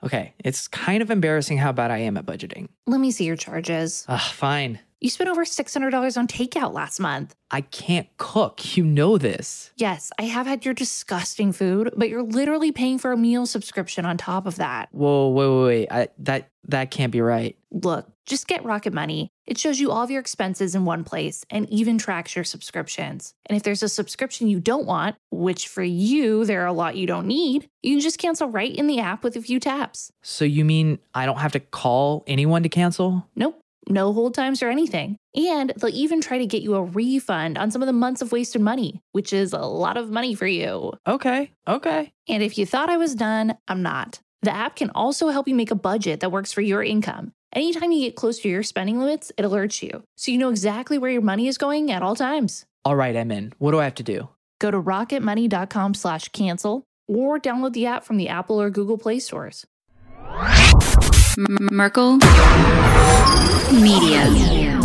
Okay, it's kind of embarrassing how bad I am at budgeting. Let me see your charges. Fine. You spent over $600 on takeout last month. I can't cook. You know this. Yes, I have had your disgusting food, but you're literally paying for a meal subscription on top of that. Whoa, wait. That can't be right. Look, just get Rocket Money. It shows you all of your expenses in one place and even tracks your subscriptions. And if there's a subscription you don't want, which for you, there are a lot you don't need, you can just cancel right in the app with a few taps. So you mean I don't have to call anyone to cancel? Nope. No hold times or anything. And they'll even try to get you a refund on some of the months of wasted money, which is a lot of money for you. Okay. And if you thought I was done, I'm not. The app can also help you make a budget that works for your income. Anytime you get close to your spending limits, it alerts you, so you know exactly where your money is going at all times. All right, I'm in. What do I have to do? Go to rocketmoney.com/cancel or download the app from the Apple or Google Play stores. Merkel Media.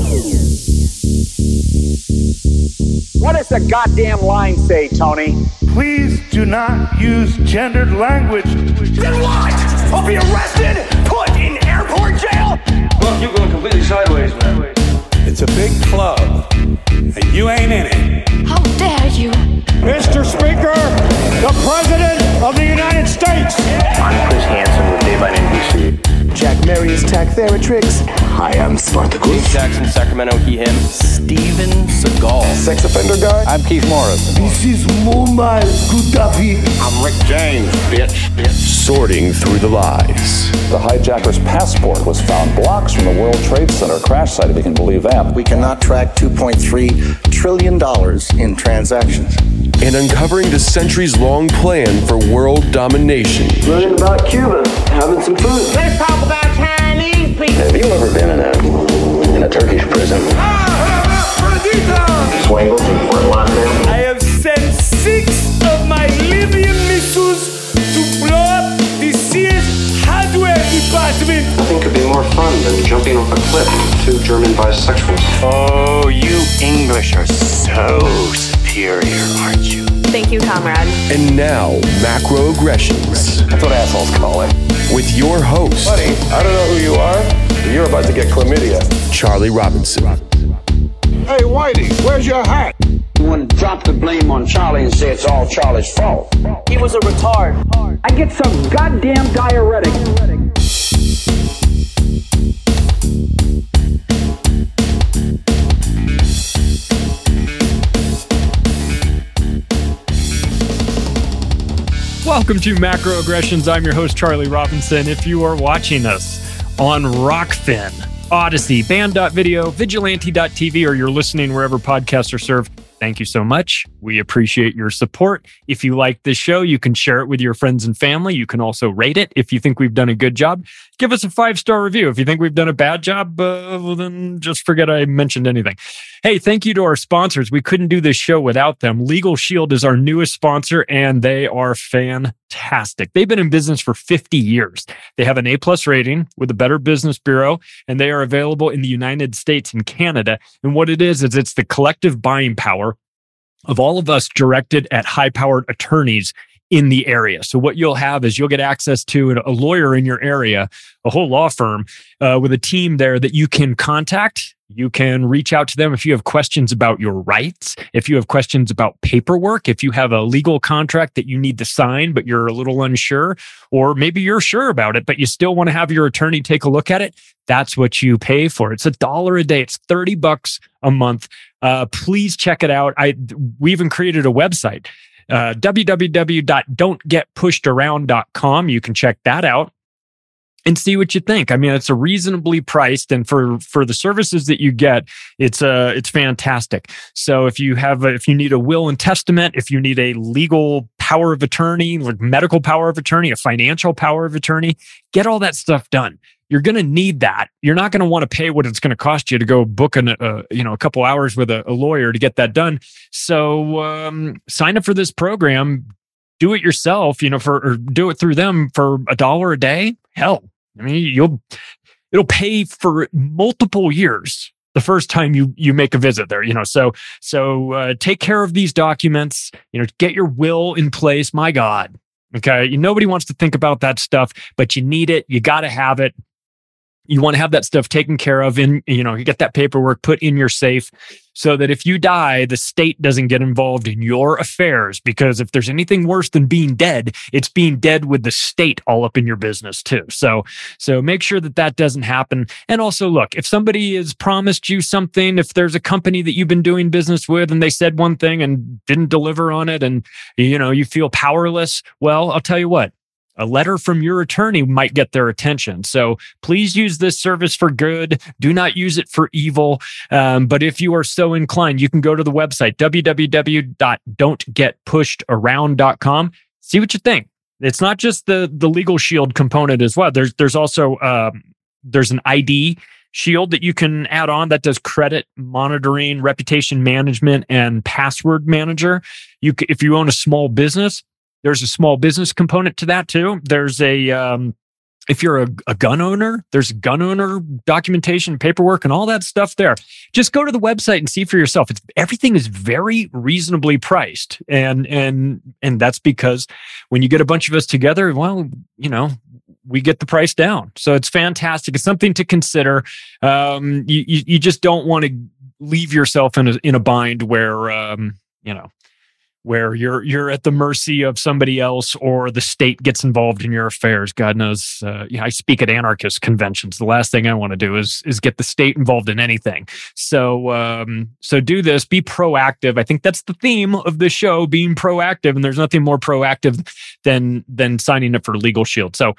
What does the goddamn line say, Tony? Please do not use gendered language. Then what? I'll be arrested, put in airport jail? Look, you're going completely sideways, man. It's a big club, and you ain't in it. How dare you? Mr. Speaker, the President of the United States. I'm Chris Hansen with Daylight NBC. Jack Marius Tactheratrix. Hi, I'm Spartacus. Jackson, Sacramento, he, him. Steven Seagal. Sex offender guy. I'm Keith Morris. This is Muammar Gaddafi. I'm Rick James, bitch. Sorting through the lies. The hijacker's passport was found blocks from the World Trade Center crash site, if you can believe that. We cannot track $2.3 trillion in transactions. And uncovering the centuries-long plan for world domination. Learning about Cuba, having some food. Let's talk about Chinese people. Have you ever been in a Turkish prison? Swangles and Fort Lauderdale. I have sent 6 of my Libyan missiles to blow up the Sears hardware department. Nothing could be more fun than jumping off a cliff with 2 German bisexuals. Oh, you English are so superior, aren't you? Thank you, comrade. And now, Macroaggressions. That's what assholes call it. With your host, Buddy, I don't know who you are, but you're about to get chlamydia. Charlie Robinson. Hey, Whitey, where's your hat? You want to drop the blame on Charlie and say it's all Charlie's fault. He was a retard. I get some goddamn diuretic. Welcome to Macroaggressions. I'm your host, Charlie Robinson. If you are watching us on Rockfin, Odyssey, Band.video, Vigilante.tv, or you're listening wherever podcasts are served, thank you so much. We appreciate your support. If you like this show, you can share it with your friends and family. You can also rate it. If you think we've done a good job, give us a 5-star review. If you think we've done a bad job, well, then just forget I mentioned anything. Hey, thank you to our sponsors. We couldn't do this show without them. Legal Shield is our newest sponsor, and they are fantastic. They've been in business for 50 years. They have an A+ rating with the Better Business Bureau, and they are available in the United States and Canada. And what it is it's the collective buying power of all of us directed at high-powered attorneys in the area. So what you'll have is you'll get access to a lawyer in your area, a whole law firm with a team there that you can contact. You can reach out to them if you have questions about your rights, if you have questions about paperwork, if you have a legal contract that you need to sign, but you're a little unsure, or maybe you're sure about it, but you still want to have your attorney take a look at it. That's what you pay for. It's $1 a day. It's $30 a month. Please check it out. We even created a website, www.don'tgetpushedaround.com. You can check that out and see what you think. I mean, it's a reasonably priced, and for the services that you get, it's fantastic. So if you need a will and testament, if you need a legal power of attorney, like medical power of attorney, a financial power of attorney, get all that stuff done. You're going to need that. You're not going to want to pay what it's going to cost you to go book a couple hours with a lawyer to get that done. So sign up for this program. Do it yourself, or do it through them for $1 a day. Hell, I mean, it'll pay for multiple years the first time you make a visit there. So take care of these documents. Get your will in place. My God, Okay. Nobody wants to think about that stuff, but you need it. You got to have it. You want to have that stuff taken care of you get that paperwork put in your safe so that if you die, the state doesn't get involved in your affairs, because if there's anything worse than being dead, it's being dead with the state all up in your business too. So make sure that doesn't happen. And also look, if somebody has promised you something, if there's a company that you've been doing business with and they said one thing and didn't deliver on it and you feel powerless, well, I'll tell you what. A letter from your attorney might get their attention. So please use this service for good. Do not use it for evil. But if you are so inclined, you can go to the website, www.don'tgetpushedaround.com. See what you think. It's not just the legal shield component as well. There's also there's an ID shield that you can add on that does credit monitoring, reputation management, and password manager. If you own a small business, there's a small business component to that too. There's if you're a gun owner, there's gun owner documentation, paperwork, and all that stuff there. Just go to the website and see for yourself. Everything is very reasonably priced. And that's because when you get a bunch of us together, well, we get the price down. So it's fantastic. It's something to consider. You just don't want to leave yourself in a bind where, where you're at the mercy of somebody else or the state gets involved in your affairs. God knows, I speak at anarchist conventions. The last thing I want to do is get the state involved in anything. So do this, be proactive. I think that's the theme of the show, being proactive. And there's nothing more proactive than signing up for Legal Shield. So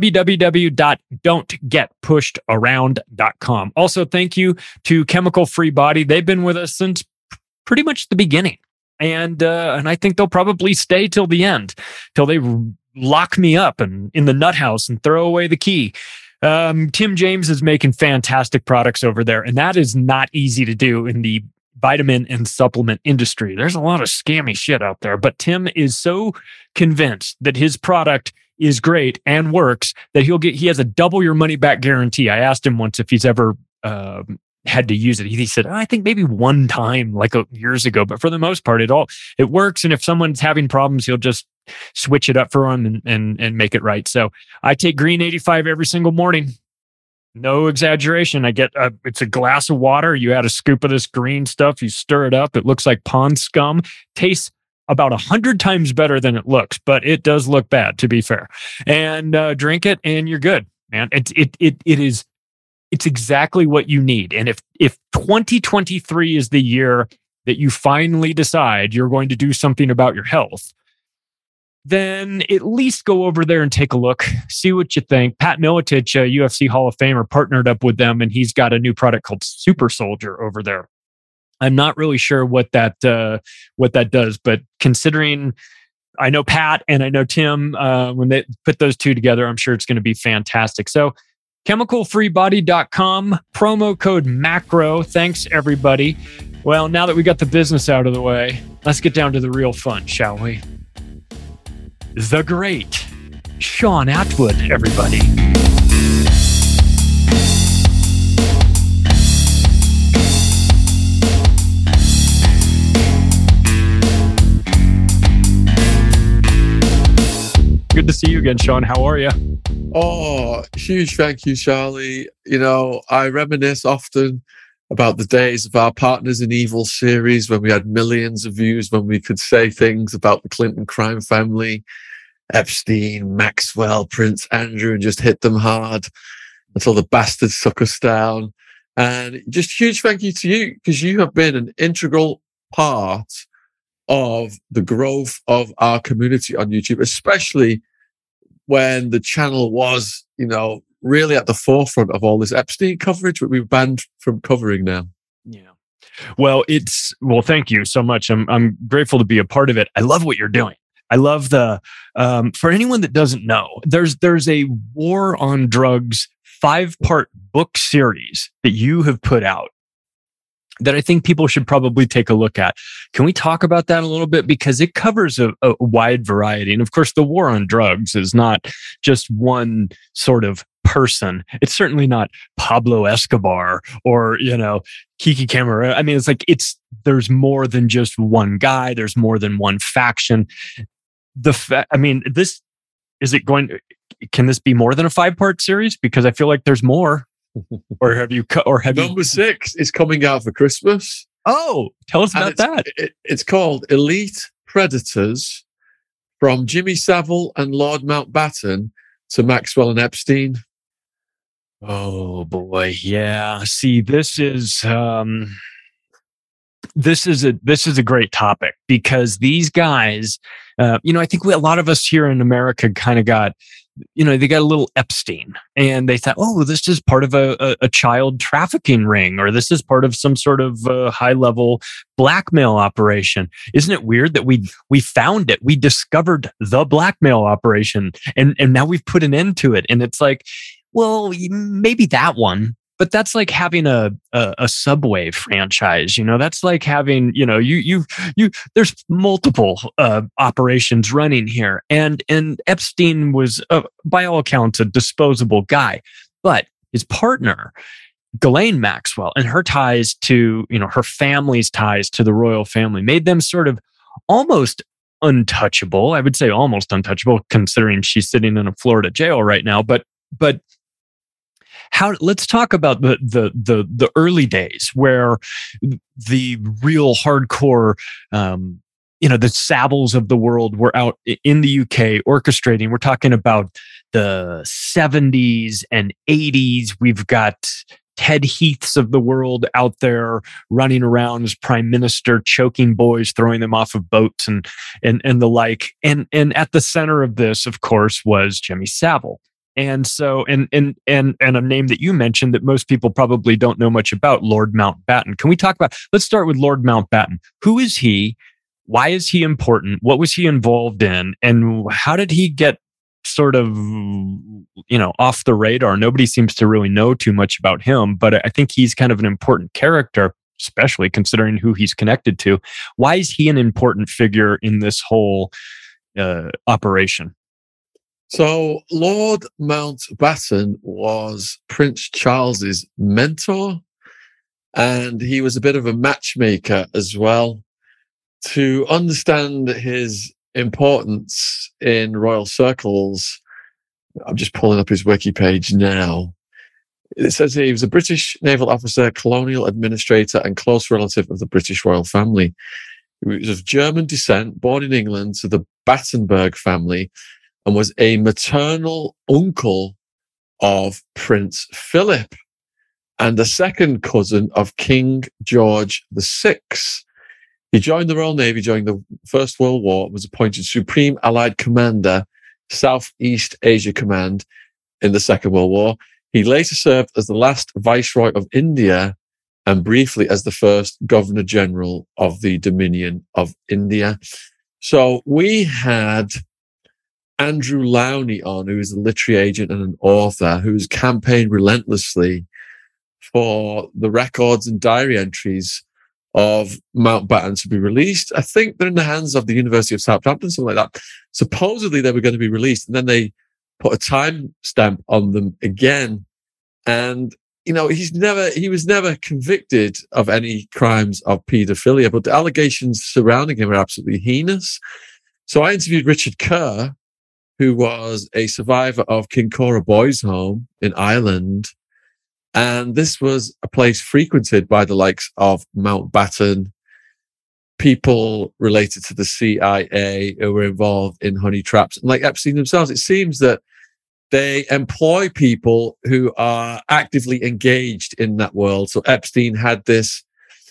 www.don'tgetpushedaround.com. Also, thank you to Chemical Free Body. They've been with us since pretty much the beginning. And I think they'll probably stay till the end, till they lock me up and in the nut house and throw away the key. Tim James is making fantastic products over there, and that is not easy to do in the vitamin and supplement industry. There's a lot of scammy shit out there, but Tim is so convinced that his product is great and works that he has a double your money back guarantee. I asked him once if he's ever had to use it. He said, I think maybe one time, like years ago, but for the most part, it works. And if someone's having problems, he'll just switch it up for them and make it right. So I take Green 85 every single morning. No exaggeration. I get it's a glass of water. You add a scoop of this green stuff. You stir it up. It looks like pond scum. Tastes about 100 times better than it looks, but it does look bad, to be fair. And drink it, and you're good, man. It's exactly what you need. And if 2023 is the year that you finally decide you're going to do something about your health, then at least go over there and take a look, see what you think. Pat Miletich, a UFC Hall of Famer, partnered up with them, and he's got a new product called Super Soldier over there. I'm not really sure what that does, but considering I know Pat and I know Tim, when they put those two together, I'm sure it's going to be fantastic. So chemicalfreebody.com, promo code MACRO. Thanks, everybody. Well, now that we got the business out of the way, let's get down to the real fun, shall we? The great Sean Atwood, everybody. Good to see you again, Sean. How are you? Oh, huge thank you, Charlie. I reminisce often about the days of our Partners in Evil series when we had millions of views, when we could say things about the Clinton crime family, Epstein, Maxwell, Prince Andrew, and just hit them hard until the bastards took us down. And just huge thank you to you, because you have been an integral part of the growth of our community on YouTube, especially when the channel was, really at the forefront of all this Epstein coverage, but we've banned from covering now. Yeah. Well, thank you so much. I'm grateful to be a part of it. I love what you're doing. I love for anyone that doesn't know, there's a War on Drugs 5-part book series that you have put out that I think people should probably take a look at. Can we talk about that a little bit? Because it covers a wide variety. And of course, the war on drugs is not just one sort of person. It's certainly not Pablo Escobar or, Kiki Camarena. I mean, there's more than just one guy. There's more than one faction. This can this be more than a 5-part series? Because I feel like there's more. Or have you Number 6 is coming out for Christmas. Oh, tell us about that. It's called Elite Predators, from Jimmy Savile and Lord Mountbatten to Maxwell and Epstein. Oh boy, yeah. See, this is a great topic, because these guys, I think a lot of us here in America kind of got, they got a little Epstein, and they thought, oh, this is part of a child trafficking ring, or this is part of some sort of high level blackmail operation. Isn't it weird that we found it? We discovered the blackmail operation, and now we've put an end to it. And it's like, well, maybe that one. But that's like having a Subway franchise, that's like having, there's multiple operations running here. And Epstein was, by all accounts, a disposable guy. But his partner, Ghislaine Maxwell, and her ties to, her family's ties to the royal family made them sort of almost untouchable. I would say almost untouchable, considering she's sitting in a Florida jail right now. But let's talk about the early days, where the real hardcore, the Saviles of the world were out in the UK orchestrating. We're talking about the 70s and 80s. We've got Ted Heaths of the world out there running around as prime minister, choking boys, throwing them off of boats and the like. And at the center of this, of course, was Jimmy Savile. And so, and a name that you mentioned that most people probably don't know much about, Lord Mountbatten. Can we talk about, let's start with Lord Mountbatten. Who is he? Why is he important? What was he involved in? And how did he get sort of, off the radar? Nobody seems to really know too much about him, but I think he's kind of an important character, especially considering who he's connected to. Why is he an important figure in this whole operation? So Lord Mountbatten was Prince Charles's mentor, and he was a bit of a matchmaker as well. To understand his importance in royal circles, I'm just pulling up his wiki page now. It says here he was a British naval officer, colonial administrator, and close relative of the British royal family. He was of German descent, born in England to the Battenberg family, and was a maternal uncle of Prince Philip and a second cousin of King George VI. He joined the Royal Navy during the First World War, was appointed Supreme Allied Commander, Southeast Asia Command in the Second World War. He later served as the last Viceroy of India and briefly as the first Governor General of the Dominion of India. So we had Andrew Lowney on, who is a literary agent and an author who's campaigned relentlessly for the records and diary entries of Mountbatten to be released. I think they're in the hands of the University of Southampton, something like that. Supposedly they were going to be released, and then they put a time stamp on them again. And, he was never convicted of any crimes of paedophilia, but the allegations surrounding him are absolutely heinous. So I interviewed Richard Kerr, who was a survivor of Kincora Boys Home in Ireland. And this was a place frequented by the likes of Mountbatten, people related to the CIA who were involved in honey traps, and like Epstein themselves. It seems that they employ people who are actively engaged in that world. So Epstein had this,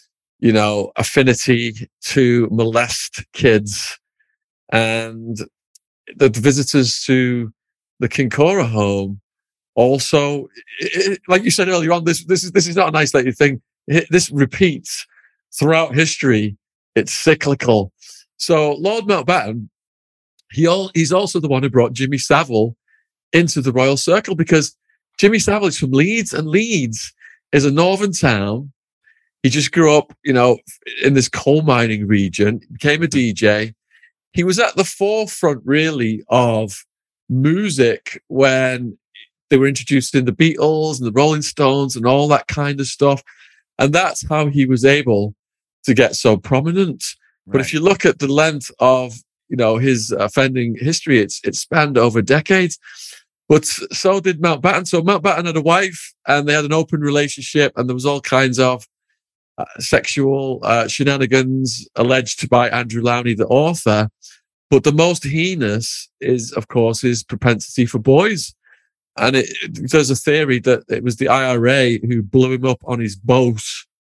affinity to molest kids, and the visitors to the Kincora home also, like you said earlier on, this is not an isolated thing. This repeats throughout history. It's cyclical. So Lord Mountbatten, he's also the one who brought Jimmy Savile into the royal circle, because Jimmy Savile is from Leeds, and Leeds is a northern town. He just grew up, in this coal mining region, became a DJ. He was at the forefront, really, of music when they were introduced in the Beatles and the Rolling Stones and all that kind of stuff. And that's how he was able to get so prominent. Right. But if you look at the length of, his offending history. It spanned over decades. But so did Mountbatten. So Mountbatten had a wife, and they had an open relationship, and there was all kinds of sexual shenanigans alleged by Andrew Lowney, the author. But the most heinous is, of course, his propensity for boys. And there's a theory that it was the IRA who blew him up on his boat.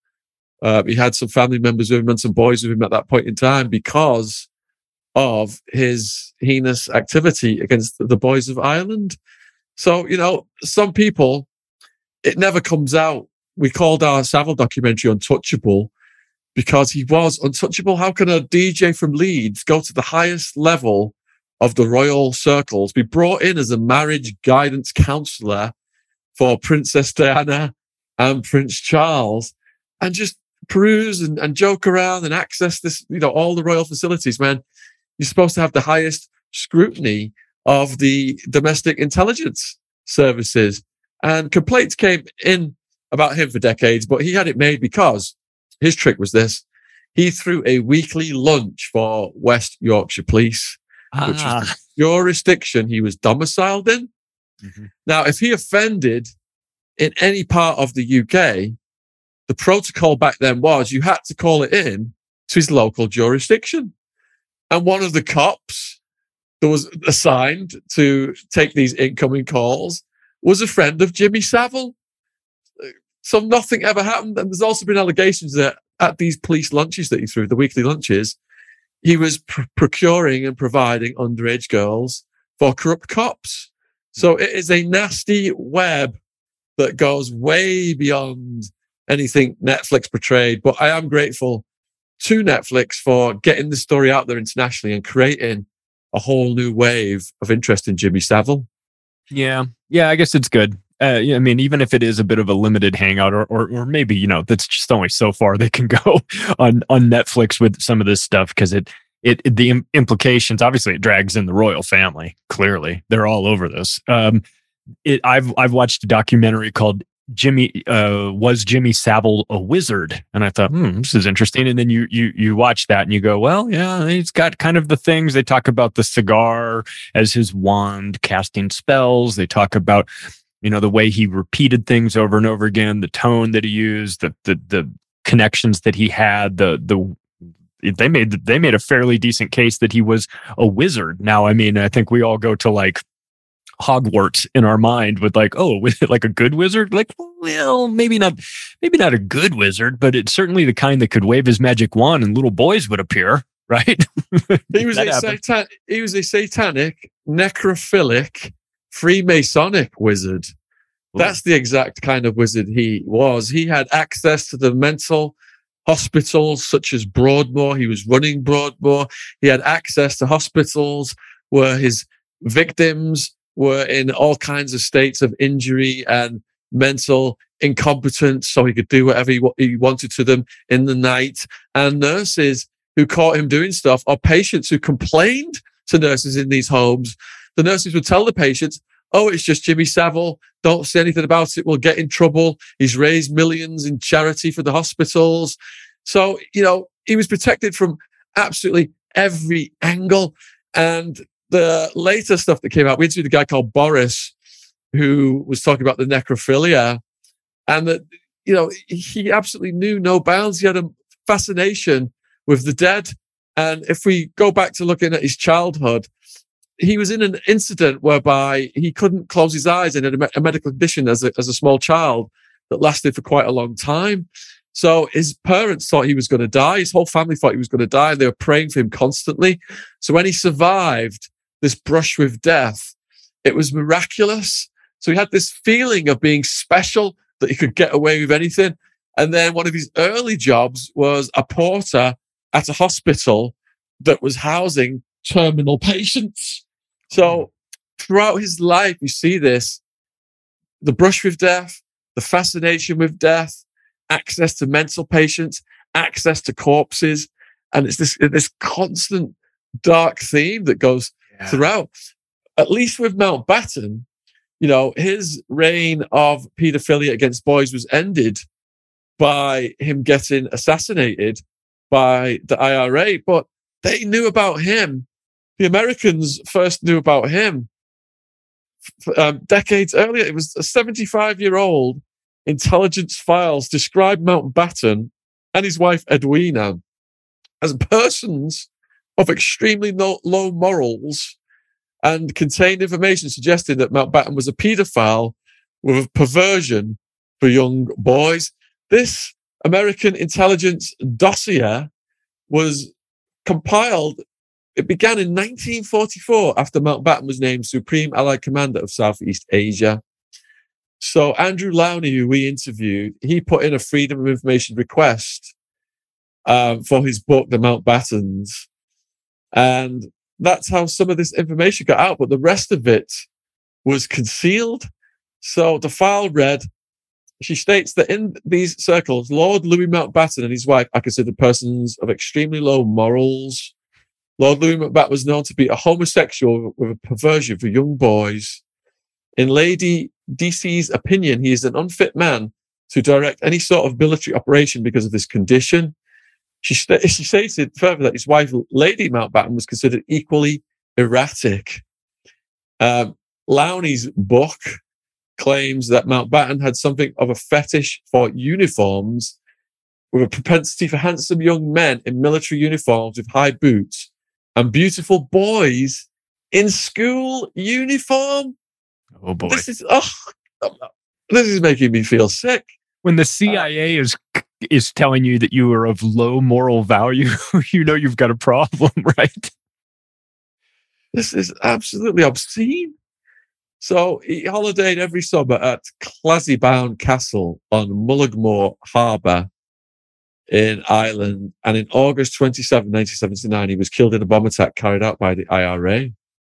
He had some family members with him and some boys with him at that point in time because of his heinous activity against the boys of Ireland. So, some people, it never comes out. We called our Savile documentary Untouchable because he was untouchable. How can a DJ from Leeds go to the highest level of the royal circles, be brought in as a marriage guidance counselor for Princess Diana and Prince Charles, and just peruse and joke around and access this, all the royal facilities, when you're supposed to have the highest scrutiny of the domestic intelligence services? And complaints came in about him for decades, but he had it made because his trick was this. He threw a weekly lunch for West Yorkshire Police, which was the jurisdiction he was domiciled in. Mm-hmm. Now, if he offended in any part of the UK, the protocol back then was you had to call it in to his local jurisdiction. And one of the cops that was assigned to take these incoming calls was a friend of Jimmy Savile. So nothing ever happened. And there's also been allegations that at these police lunches that he threw, the weekly lunches, he was procuring and providing underage girls for corrupt cops. So it is a nasty web that goes way beyond anything Netflix portrayed. But I am grateful to Netflix for getting the story out there internationally and creating a whole new wave of interest in Jimmy Savile. Yeah, I guess it's good. I mean, even if it is a bit of a limited hangout, or maybe, that's just only so far they can go on Netflix with some of this stuff, because the implications, obviously it drags in the royal family. Clearly, they're all over this. I've watched a documentary called Was Jimmy Savile a Wizard? And I thought, this is interesting. And then you watch that and you go, well, yeah, he's got kind of the things. They talk about the cigar as his wand casting spells. They talk about, the way he repeated things over and over again, the tone that he used, the connections that he had, they made a fairly decent case that he was a wizard. Now, I mean, I think we all go to like Hogwarts in our mind with like, like a good wizard? Like, well, maybe not a good wizard, but it's certainly the kind that could wave his magic wand and little boys would appear, right? He was a satanic, necrophilic, Freemasonic wizard. That's the exact kind of wizard he was. He had access to the mental hospitals such as Broadmoor. He was running Broadmoor. He had access to hospitals where his victims were in all kinds of states of injury and mental incompetence, so he could do whatever he wanted to them in the night. And nurses who caught him doing stuff, or patients who complained to nurses in these homes, the nurses would tell the patients, oh, it's just Jimmy Savile. Don't say anything about it. We'll get in trouble. He's raised millions in charity for the hospitals. So, he was protected from absolutely every angle. And the later stuff that came out, we interviewed a guy called Boris, who was talking about the necrophilia, and that, he absolutely knew no bounds. He had a fascination with the dead. And if we go back to looking at his childhood, he was in an incident whereby he couldn't close his eyes and had a medical condition as a small child that lasted for quite a long time. So his parents thought he was going to die. His whole family thought he was going to die. They were praying for him constantly. So when he survived this brush with death, it was miraculous. So he had this feeling of being special, that he could get away with anything. And then one of his early jobs was a porter at a hospital that was housing terminal patients. So throughout his life, you see this, the brush with death, the fascination with death, access to mental patients, access to corpses. And it's this constant dark theme that goes throughout. At least with Mountbatten, his reign of paedophilia against boys was ended by him getting assassinated by the IRA. But they knew about him the Americans first knew about him decades earlier. It was a 75-year-old intelligence files described Mountbatten and his wife Edwina as persons of extremely low morals and contained information suggesting that Mountbatten was a paedophile with a perversion for young boys. This American intelligence dossier was compiled. It began in 1944 after Mountbatten was named Supreme Allied Commander of Southeast Asia. So Andrew Lowney, who we interviewed, he put in a Freedom of Information request for his book, The Mountbattens. And that's how some of this information got out, but the rest of it was concealed. So the file read, she states that in these circles, Lord Louis Mountbatten and his wife are considered persons of extremely low morals. Lord Louis Mountbatten was known to be a homosexual with a perversion for young boys. In Lady DC's opinion, he is an unfit man to direct any sort of military operation because of this condition. She stated further that his wife, Lady Mountbatten, was considered equally erratic. Lowney's book claims that Mountbatten had something of a fetish for uniforms, with a propensity for handsome young men in military uniforms with high boots and beautiful boys in school uniform. Oh boy. This is making me feel sick. When the CIA is telling you that you are of low moral value, you know you've got a problem, right? This is absolutely obscene. So he holidayed every summer at Clazybound Castle on Mullaghmore Harbour in Ireland. And in August 27, 1979, he was killed in a bomb attack carried out by the IRA.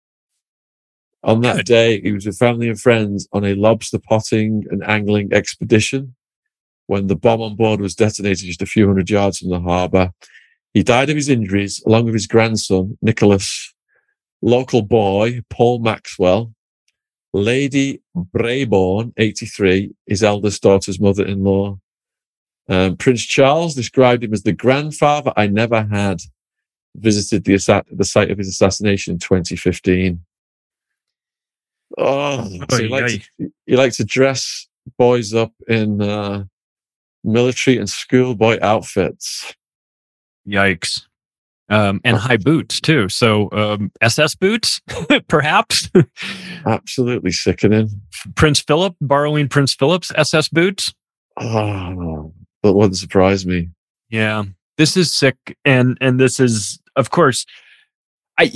On that day, he was with family and friends on a lobster potting and angling expedition when the bomb on board was detonated just a few hundred yards from the harbour. He died of his injuries, along with his grandson, Nicholas, local boy, Paul Maxwell, Lady Brabourne, 83, his eldest daughter's mother-in-law. Prince Charles described him as the grandfather I never had, visited the site of his assassination in 2015. Oh, so you like to dress boys up in military and schoolboy outfits. Yikes. And high boots too. So SS boots, perhaps. Absolutely sickening. Prince Philip, borrowing Prince Philip's SS boots. Oh, that wouldn't surprise me. Yeah, this is sick, and this is, of course, I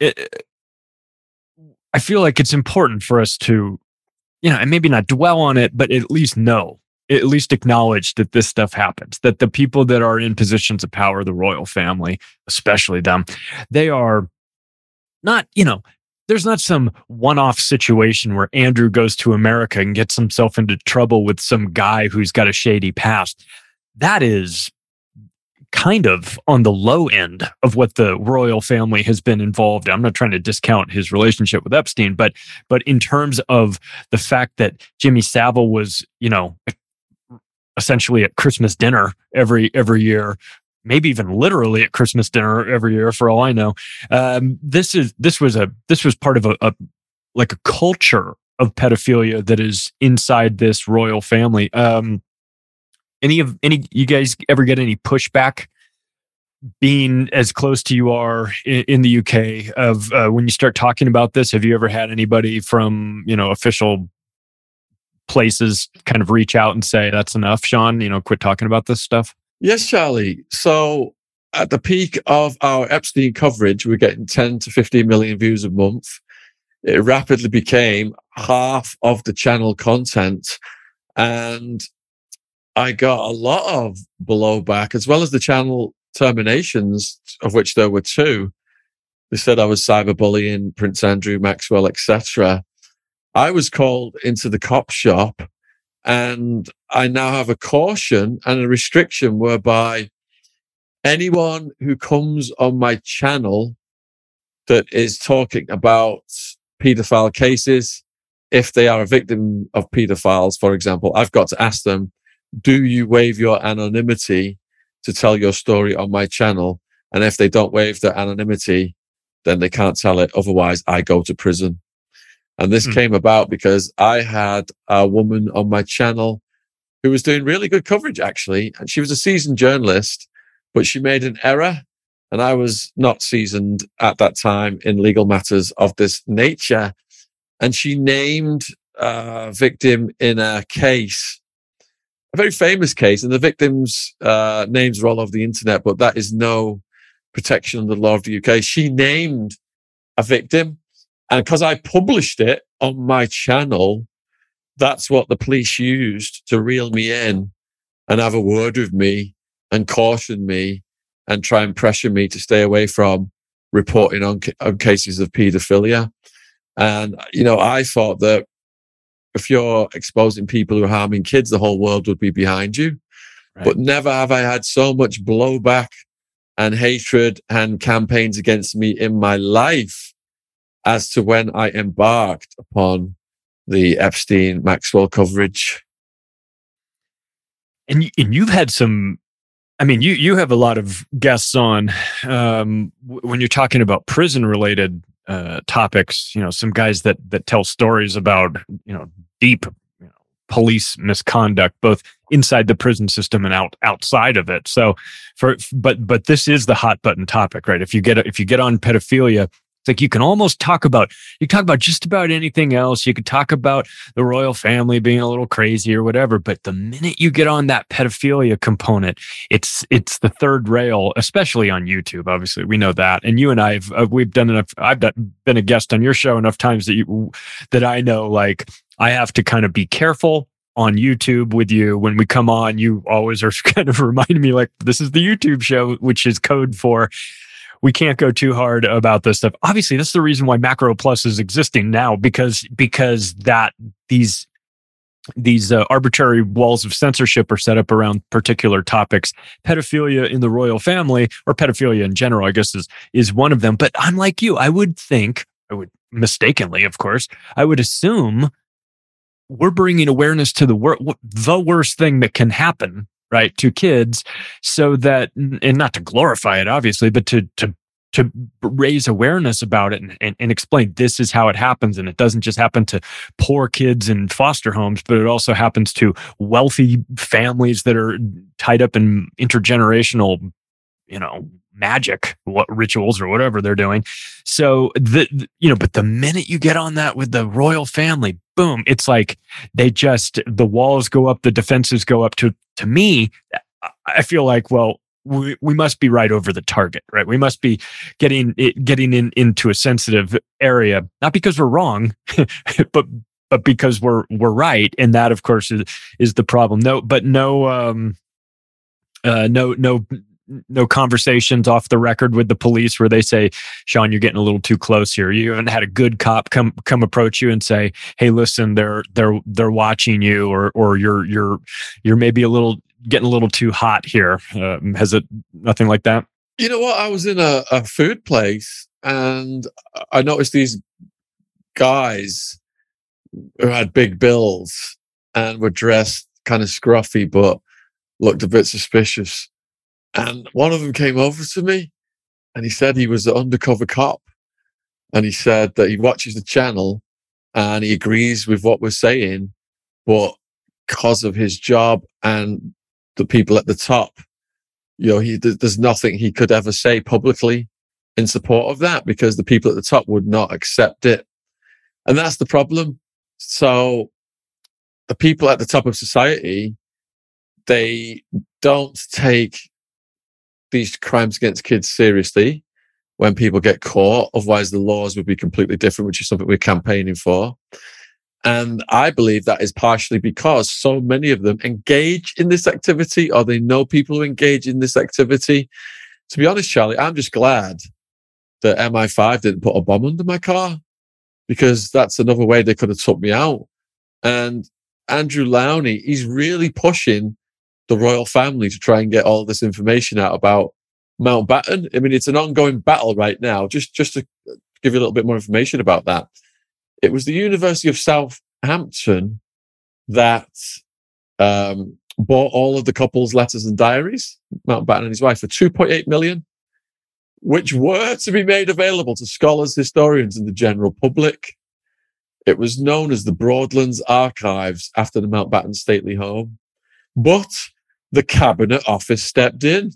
feel like it's important for us to, and maybe not dwell on it, but at least know, at least acknowledge that this stuff happens, that the people that are in positions of power, the royal family, especially them, they are not, there's not some one-off situation where Andrew goes to America and gets himself into trouble with some guy who's got a shady past. That is kind of on the low end of what the royal family has been involved in. I'm not trying to discount his relationship with Epstein, but in terms of the fact that Jimmy Savile was, essentially at Christmas dinner every year, maybe even literally at Christmas dinner every year, for all I know. This was part of a culture of pedophilia that is inside this royal family. Any you guys ever get any pushback being as close to you are in the UK of when you start talking about this? Have you ever had anybody from official places kind of reach out and say, that's enough, Sean, quit talking about this stuff? Yes, Charlie. So at the peak of our Epstein coverage, we were getting 10 to 15 million views a month. It rapidly became half of the channel content. And I got a lot of blowback, as well as the channel terminations, of which there were 2. They said I was cyberbullying Prince Andrew, Maxwell, etc. I was called into the cop shop, and I now have a caution and a restriction whereby anyone who comes on my channel that is talking about paedophile cases, if they are a victim of paedophiles, for example, I've got to ask them, do you waive your anonymity to tell your story on my channel? And if they don't waive their anonymity, then they can't tell it. Otherwise, I go to prison. And this came about because I had a woman on my channel who was doing really good coverage, actually. And she was a seasoned journalist, but she made an error. And I was not seasoned at that time in legal matters of this nature. And she named a victim in a case, a very famous case. And the victim's names are all over the internet, but that is no protection under the law of the UK. She named a victim. And because I published it on my channel, that's what the police used to reel me in and have a word with me and caution me and try and pressure me to stay away from reporting on cases of paedophilia. And, I thought that if you're exposing people who are harming kids, the whole world would be behind you. Right. But never have I had so much blowback and hatred and campaigns against me in my life as to when I embarked upon the Epstein Maxwell coverage. And you've had some, you have a lot of guests on when you're talking about prison related topics, some guys that tell stories about, deep police misconduct, both inside the prison system and outside of it. So but this is the hot button topic, right? If you get on pedophilia, it's like you can talk about just about anything else. You could talk about the royal family being a little crazy or whatever, but the minute you get on that pedophilia component, it's the third rail, especially on YouTube. Obviously, we know that. And you and I we've done enough. I've been a guest on your show enough times that I know, like, I have to kind of be careful on YouTube with you. When we come on, you always are kind of reminding me, like, this is the YouTube show, which is code for we can't go too hard about this stuff. Obviously, that's the reason why Macro Plus is existing now, because that these arbitrary walls of censorship are set up around particular topics. Pedophilia in the royal family, or pedophilia in general, I guess is one of them. But I'm like you. I would mistakenly, of course, I would assume we're bringing awareness to the worst thing that can happen, right, to kids, so that, and not to glorify it, obviously, but to raise awareness about it and explain this is how it happens. And it doesn't just happen to poor kids in foster homes, but it also happens to wealthy families that are tied up in intergenerational, magic, rituals or whatever they're doing. So but the minute you get on that with the royal family, boom, it's like the walls go up, the defenses go up. To me, I feel like, well, we must be right over the target, right? We must be getting into a sensitive area, not because we're wrong, but because we're right. And that, of course, is the problem. No conversations off the record with the police where they say, Sean, you're getting a little too close here. You haven't had a good cop come approach you and say, hey, listen, they're watching you, or you're maybe getting a little too hot here. Has it nothing like that? You know what? I was in a food place and I noticed these guys who had big bills and were dressed kind of scruffy, but looked a bit suspicious. And one of them came over to me and he said he was an undercover cop. And he said that he watches the channel and he agrees with what we're saying, but because of his job and the people at the top, there's nothing he could ever say publicly in support of that, because the people at the top would not accept it. And that's the problem. So the people at the top of society, they don't take these crimes against kids seriously when people get caught. Otherwise, the laws would be completely different, which is something we're campaigning for. And I believe that is partially because so many of them engage in this activity, or they know people who engage in this activity. To be honest, Charlie, I'm just glad that MI5 didn't put a bomb under my car, because that's another way they could have took me out. And Andrew Lowney, he's really pushing the royal family to try and get all this information out about Mountbatten. I mean, it's an ongoing battle right now. Just to give you a little bit more information about that. It was the University of Southampton that bought all of the couple's letters and diaries, Mountbatten and his wife, for $2.8 million. which were to be made available to scholars, historians, and the general public. It was known as the Broadlands Archives after the Mountbatten stately home. But the Cabinet Office stepped in.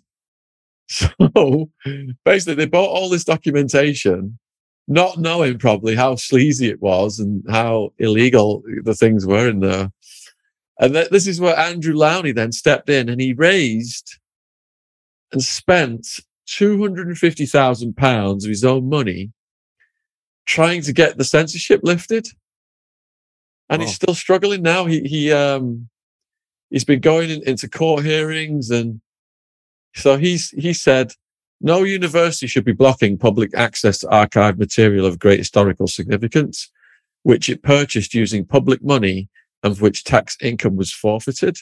So basically, they bought all this documentation, not knowing probably how sleazy it was and how illegal the things were in there. And this is where Andrew Lowney then stepped in, and he raised and spent £250,000 of his own money trying to get the censorship lifted. And he's still struggling now. He's been going into court hearings, and so he said no university should be blocking public access to archived material of great historical significance, which it purchased using public money and for which tax income was forfeited.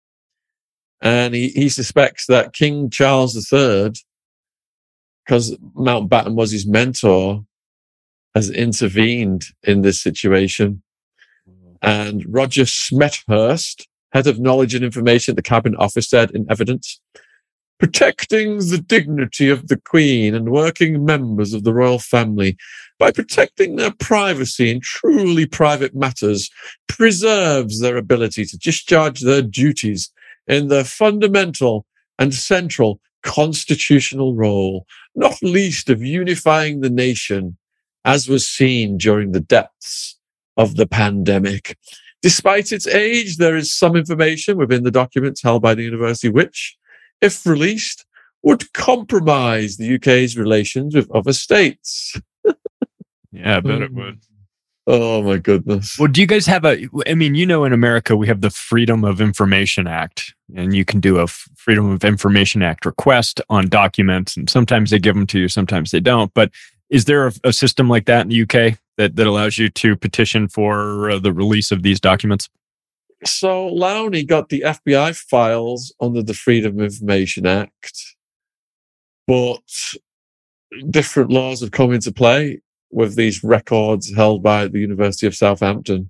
And he suspects that King Charles III, because Mountbatten was his mentor, has intervened in this situation. And Roger Smethurst, head of knowledge and information at the Cabinet Office, said in evidence, protecting the dignity of the Queen and working members of the royal family by protecting their privacy in truly private matters preserves their ability to discharge their duties in their fundamental and central constitutional role, not least of unifying the nation, as was seen during the depths of the pandemic. Despite its age, there is some information within the documents held by the university which, if released, would compromise the UK's relations with other states. Yeah, I bet it would. Oh, my goodness. Well, do you guys have in America, we have the Freedom of Information Act, and you can do a Freedom of Information Act request on documents, and sometimes they give them to you, sometimes they don't. But is there a system like that in the UK that allows you to petition for the release of these documents? So Lowney got the FBI files under the Freedom of Information Act, but different laws have come into play with these records held by the University of Southampton.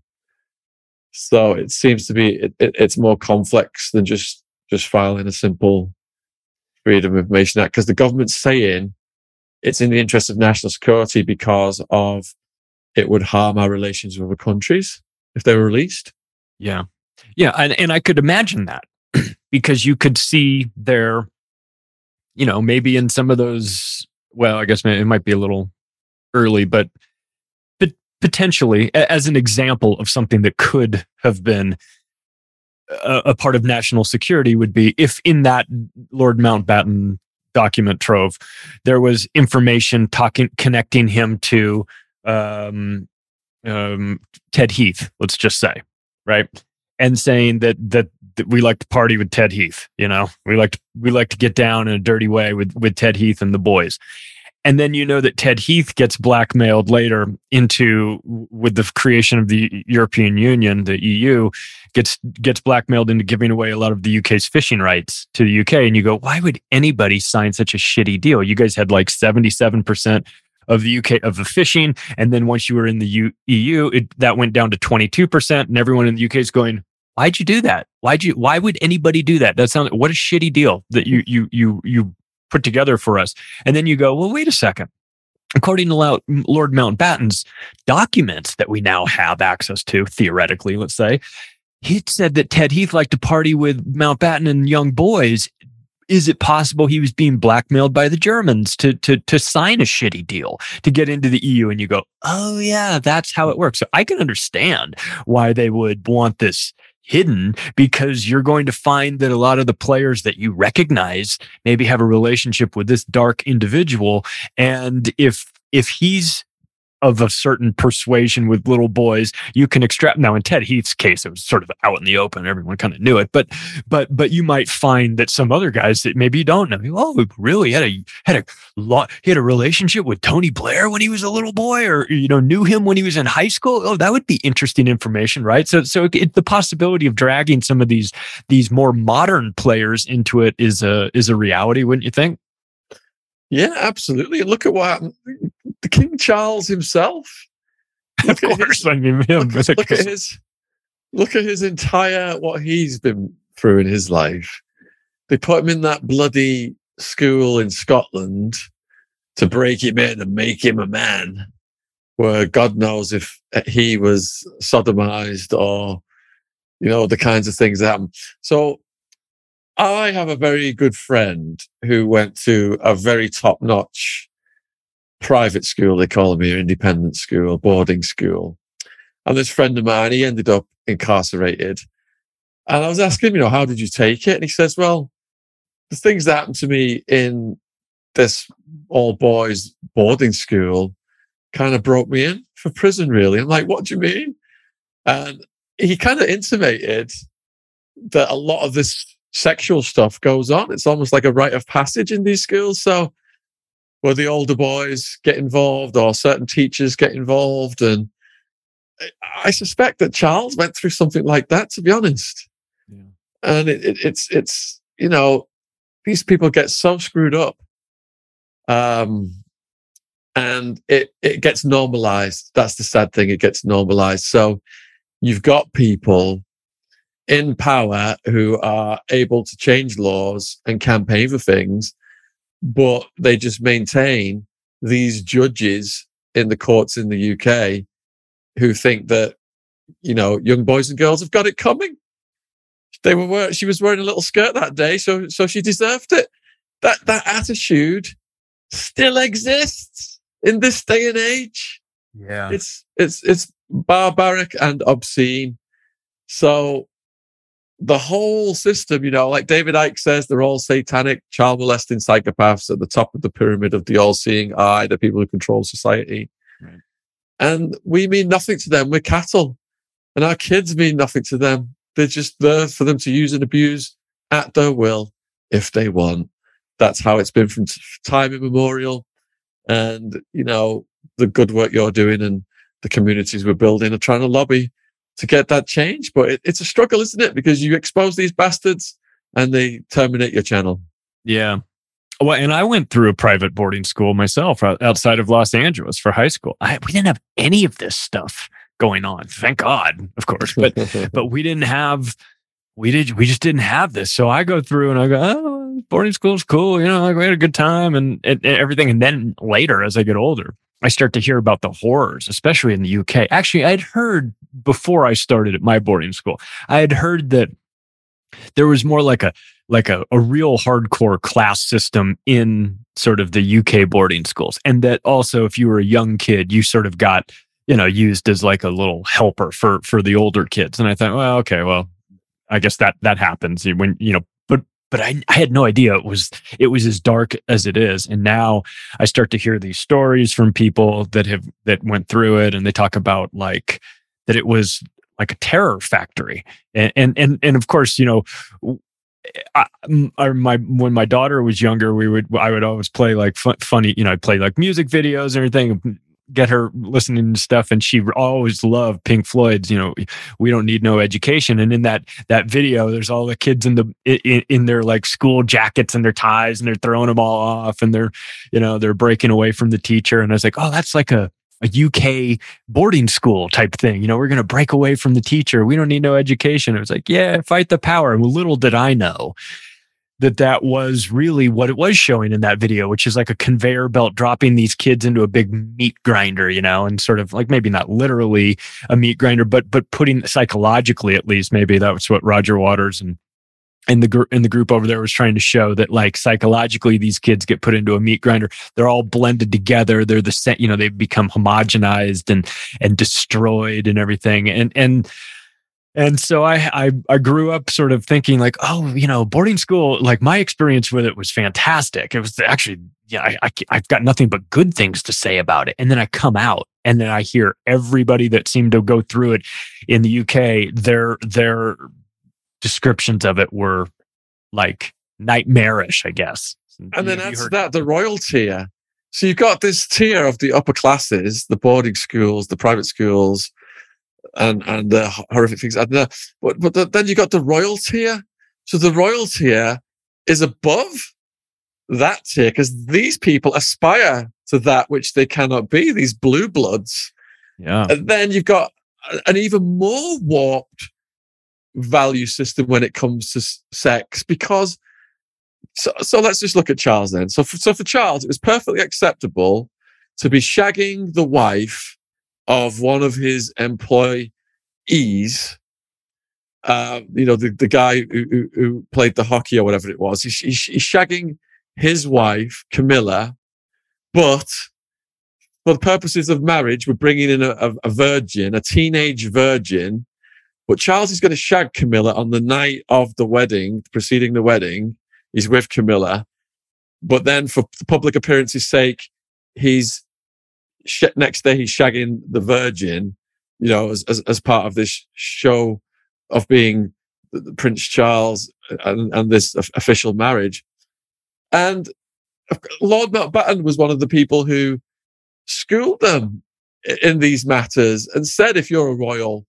So it seems to be it's more complex than just filing a simple Freedom of Information Act, because the government's saying it's in the interest of national security because of it would harm our relations with other countries if they were released. Yeah. Yeah. And I could imagine that because you could see there, maybe in some of those, well, I guess it might be a little early, but potentially as an example of something that could have been a part of national security would be if in that Lord Mountbatten document trove, there was information connecting him to Ted Heath, let's just say, right? And saying that we like to party with Ted Heath, we like to get down in a dirty way with Ted Heath and the boys. And then that Ted Heath gets blackmailed later with the creation of the European Union, the EU, gets blackmailed into giving away a lot of the UK's fishing rights to the UK. And you go, why would anybody sign such a shitty deal? You guys had like 77% of the UK of the fishing, and then once you were in the EU, that went down to 22%, and everyone in the UK is going, "Why'd you do that? Why would anybody do that? That sounds what a shitty deal that you put together for us." And then you go, "Well, wait a second. According to Lord Mountbatten's documents that we now have access to, theoretically, let's say, he said that Ted Heath liked to party with Mountbatten and young boys. Is it possible he was being blackmailed by the Germans to sign a shitty deal to get into the EU?" And you go, "Oh yeah, that's how it works." So I can understand why they would want this hidden, because you're going to find that a lot of the players that you recognize maybe have a relationship with this dark individual. And if he's of a certain persuasion with little boys, you can extract. Now in Ted Heath's case, it was sort of out in the open. Everyone kind of knew it, but you might find that some other guys that maybe you don't know, oh, really he had a relationship with Tony Blair when he was a little boy, or knew him when he was in high school. Oh, that would be interesting information, right? So the possibility of dragging some of these more modern players into it is a reality, wouldn't you think? Yeah, absolutely. And look at what happened. The King Charles himself. Of course, look at his entire what he's been through in his life. They put him in that bloody school in Scotland to break him in and make him a man, where God knows if he was sodomized or, the kinds of things that happen. So I have a very good friend who went to a very top-notch private school, they call them here, independent school, boarding school. And this friend of mine, he ended up incarcerated. And I was asking him, how did you take it? And he says, well, the things that happened to me in this all-boys boarding school kind of brought me in for prison, really. I'm like, what do you mean? And he kind of intimated that a lot of this sexual stuff goes on. It's almost like a rite of passage in these schools. So where the older boys get involved or certain teachers get involved. And I suspect that Charles went through something like that, to be honest. Yeah. And it's these people get so screwed up. And it gets normalized. That's the sad thing. It gets normalized. So you've got people in power who are able to change laws and campaign for things, but they just maintain these judges in the courts in the UK who think that, young boys and girls have got it coming. She was wearing a little skirt that day, so she deserved it. That attitude still exists in this day and age. Yeah. It's barbaric and obscene. So the whole system, like David Icke says, they're all satanic, child molesting psychopaths at the top of the pyramid of the all-seeing eye, the people who control society. Right. And we mean nothing to them. We're cattle. And our kids mean nothing to them. They're just there for them to use and abuse at their will if they want. That's how it's been from time immemorial. And, the good work you're doing and the communities we're building are trying to lobby to get that change. But it's a struggle, isn't it? Because you expose these bastards and they terminate your channel. Yeah. Well, and I went through a private boarding school myself outside of Los Angeles for high school. We didn't have any of this stuff going on. Thank God, of course. But we just didn't have this. So I go through and I go, oh, boarding school's cool. We had a good time and everything. And then later, as I get older, I start to hear about the horrors, especially in the UK. Actually, I'd heard before I started at my boarding school, I had heard that there was more like a real hardcore class system in sort of the UK boarding schools. And that also, if you were a young kid, you sort of got, used as like a little helper for the older kids. And I thought, well, okay, well, I guess that happens when, but I had no idea it was as dark as it is. And now I start to hear these stories from people that went through it. And they talk about like that it was like a terror factory. And of course, when my daughter was younger, I would always play like funny, I'd play like music videos and everything, get her listening to stuff, and she always loved Pink Floyd's, We Don't Need No Education. And in that video, there's all the kids in their like school jackets and their ties, and they're throwing them all off, and they're breaking away from the teacher. And I was like, oh, that's like a UK boarding school type thing. We're going to break away from the teacher. We don't need no education. It was like, yeah, fight the power. Well, little did I know that was really what it was showing in that video, which is like a conveyor belt dropping these kids into a big meat grinder, and sort of like maybe not literally a meat grinder, but putting psychologically, at least, maybe that was what Roger Waters and the group over there was trying to show, that like psychologically these kids get put into a meat grinder. They're all blended together. They're they become homogenized and destroyed and everything. And so I grew up sort of thinking like, oh, boarding school, like my experience with it was fantastic. It was actually, I've got nothing but good things to say about it. And then I come out and then I hear everybody that seemed to go through it in the UK, their descriptions of it were like nightmarish, I guess. And then add to that the royal tier. So you've got this tier of the upper classes, the boarding schools, the private schools, and the horrific things. But then you got the royal tier. So the royal tier is above that tier because these people aspire to that which they cannot be, these blue bloods. Yeah. And then you've got an even more warped value system when it comes to sex, because So let's just look at Charles then. So for Charles, it was perfectly acceptable to be shagging the wife of one of his employees. The guy who played the hockey or whatever it was. He's shagging his wife, Camilla, but for the purposes of marriage, we're bringing in a virgin, a teenage virgin. But Charles is going to shag Camilla on the night of the wedding, preceding the wedding. He's with Camilla. But then for public appearance's sake, next day he's shagging the virgin, as part of this show of being Prince Charles and this official marriage. And Lord Mountbatten was one of the people who schooled them in these matters and said, if you're a royal,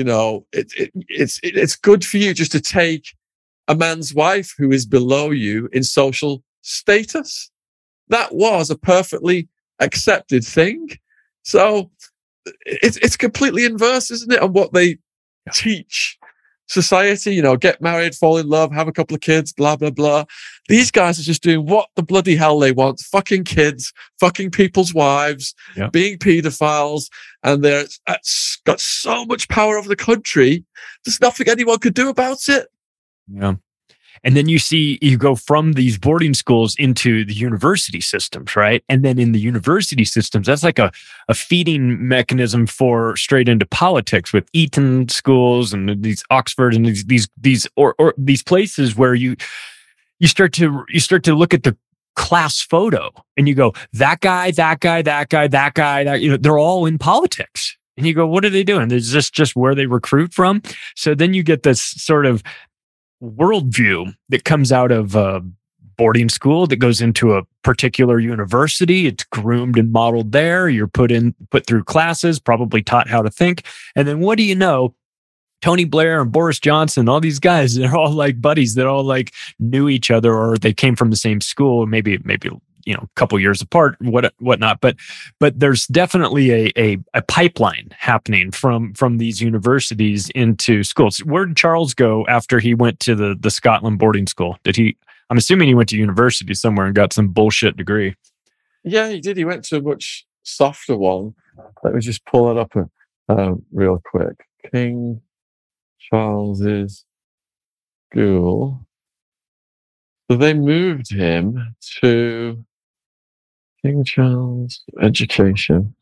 it's good for you just to take a man's wife who is below you in social status. That was a perfectly accepted thing. So it's completely inverse, isn't it, on what they teach society? Get married, fall in love, have a couple of kids, blah, blah, blah. These guys are just doing what the bloody hell they want. Fucking kids, fucking people's wives, being pedophiles. And they're got so much power over the country. There's nothing anyone could do about it. Yeah. And then you go from these boarding schools into the university systems, right? And then in the university systems, that's like a feeding mechanism for straight into politics with Eton schools and these Oxford and these places where you start to look at the class photo and you go, that guy, they're all in politics. And you go, what are they doing? Is this just where they recruit from? So then you get this sort of worldview that comes out of boarding school that goes into a particular university. It's groomed and modeled there. You're put through classes, probably taught how to think. And then what do you know? Tony Blair and Boris Johnson, all these guys, they're all like buddies that all like knew each other, or they came from the same school, maybe a couple years apart, whatnot. But there's definitely a pipeline happening from these universities into schools. Where did Charles go after he went to the Scotland boarding school? I'm assuming he went to university somewhere and got some bullshit degree. Yeah, he did. He went to a much softer one. Let me just pull it up real quick. King Charles's School. So they moved him to King Charles Education.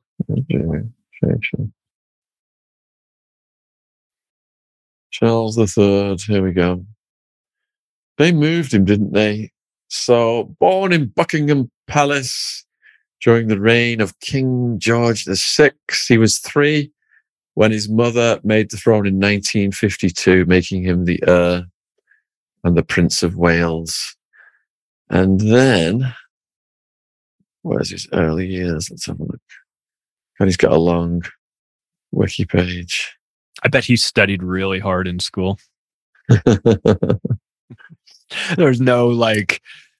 Charles III. Here we go. They moved him, didn't they? So, born in Buckingham Palace during the reign of King George VI, he was 3 when his mother made the throne in 1952, making him the heir and the Prince of Wales. And then, where's his early years? Let's have a look. And he's got a long wiki page. I bet he studied really hard in school. There's no they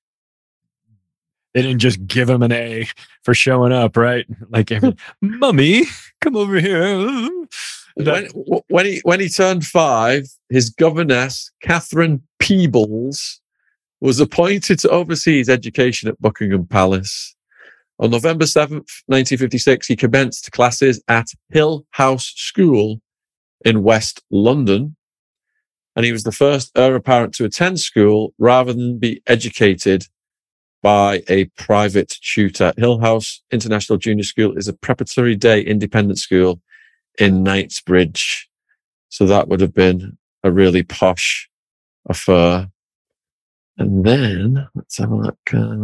didn't just give him an A for showing up, right? Like, Mummy, come over here. When he turned 5, his governess, Catherine Peebles, was appointed to oversee his education at Buckingham Palace. On November 7th, 1956, he commenced classes at Hill House School in West London, and he was the first heir apparent to attend school rather than be educated by a private tutor. Hill House International Junior School is a preparatory day independent school in Knightsbridge. So that would have been a really posh affair. And then, let's have a look.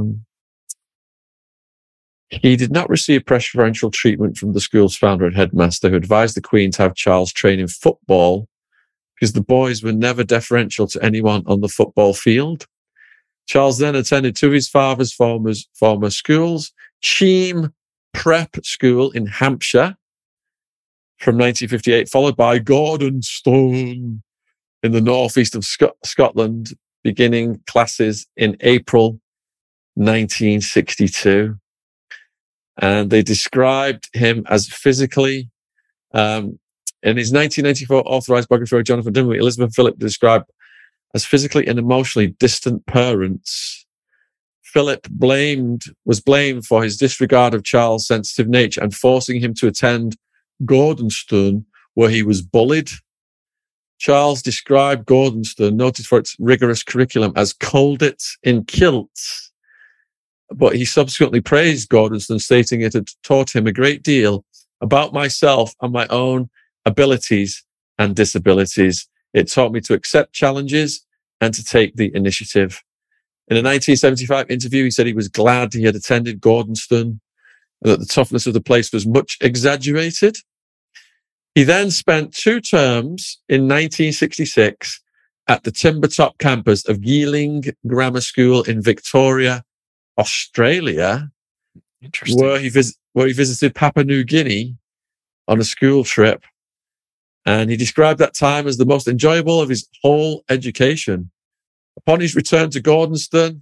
He did not receive preferential treatment from the school's founder and headmaster, who advised the Queen to have Charles train in football because the boys were never deferential to anyone on the football field. Charles then attended two of his father's former schools, Cheam Prep School in Hampshire from 1958, followed by Gordonstone in the northeast of Scotland, beginning classes in April 1962. And they described him as physically, in his 1994 authorized biography of Jonathan Dimbleby, Elizabeth Phillip described as physically and emotionally distant parents. Philip was blamed for his disregard of Charles' sensitive nature and forcing him to attend Gordonstoun, where he was bullied. Charles described Gordonstoun, noted for its rigorous curriculum, as Colditz in kilts. But he subsequently praised Gordonstoun, stating it had taught him a great deal about myself and my own abilities and disabilities. It taught me to accept challenges and to take the initiative. In a 1975 interview, he said he was glad he had attended Gordonstoun and that the toughness of the place was much exaggerated. He then spent 2 terms in 1966 at the Timbertop campus of Yealing Grammar School in Victoria, Australia, where he visited Papua New Guinea on a school trip. And he described that time as the most enjoyable of his whole education. Upon his return to Gordonstoun,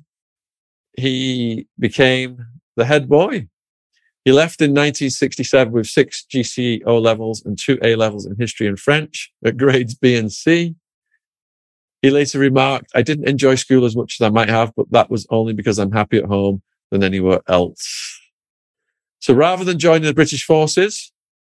he became the head boy. He left in 1967 with 6 GCE O levels and 2 A levels in history and French at grades B and C. He later remarked, I didn't enjoy school as much as I might have, but that was only because I'm happy at home than anywhere else. So rather than joining the British forces,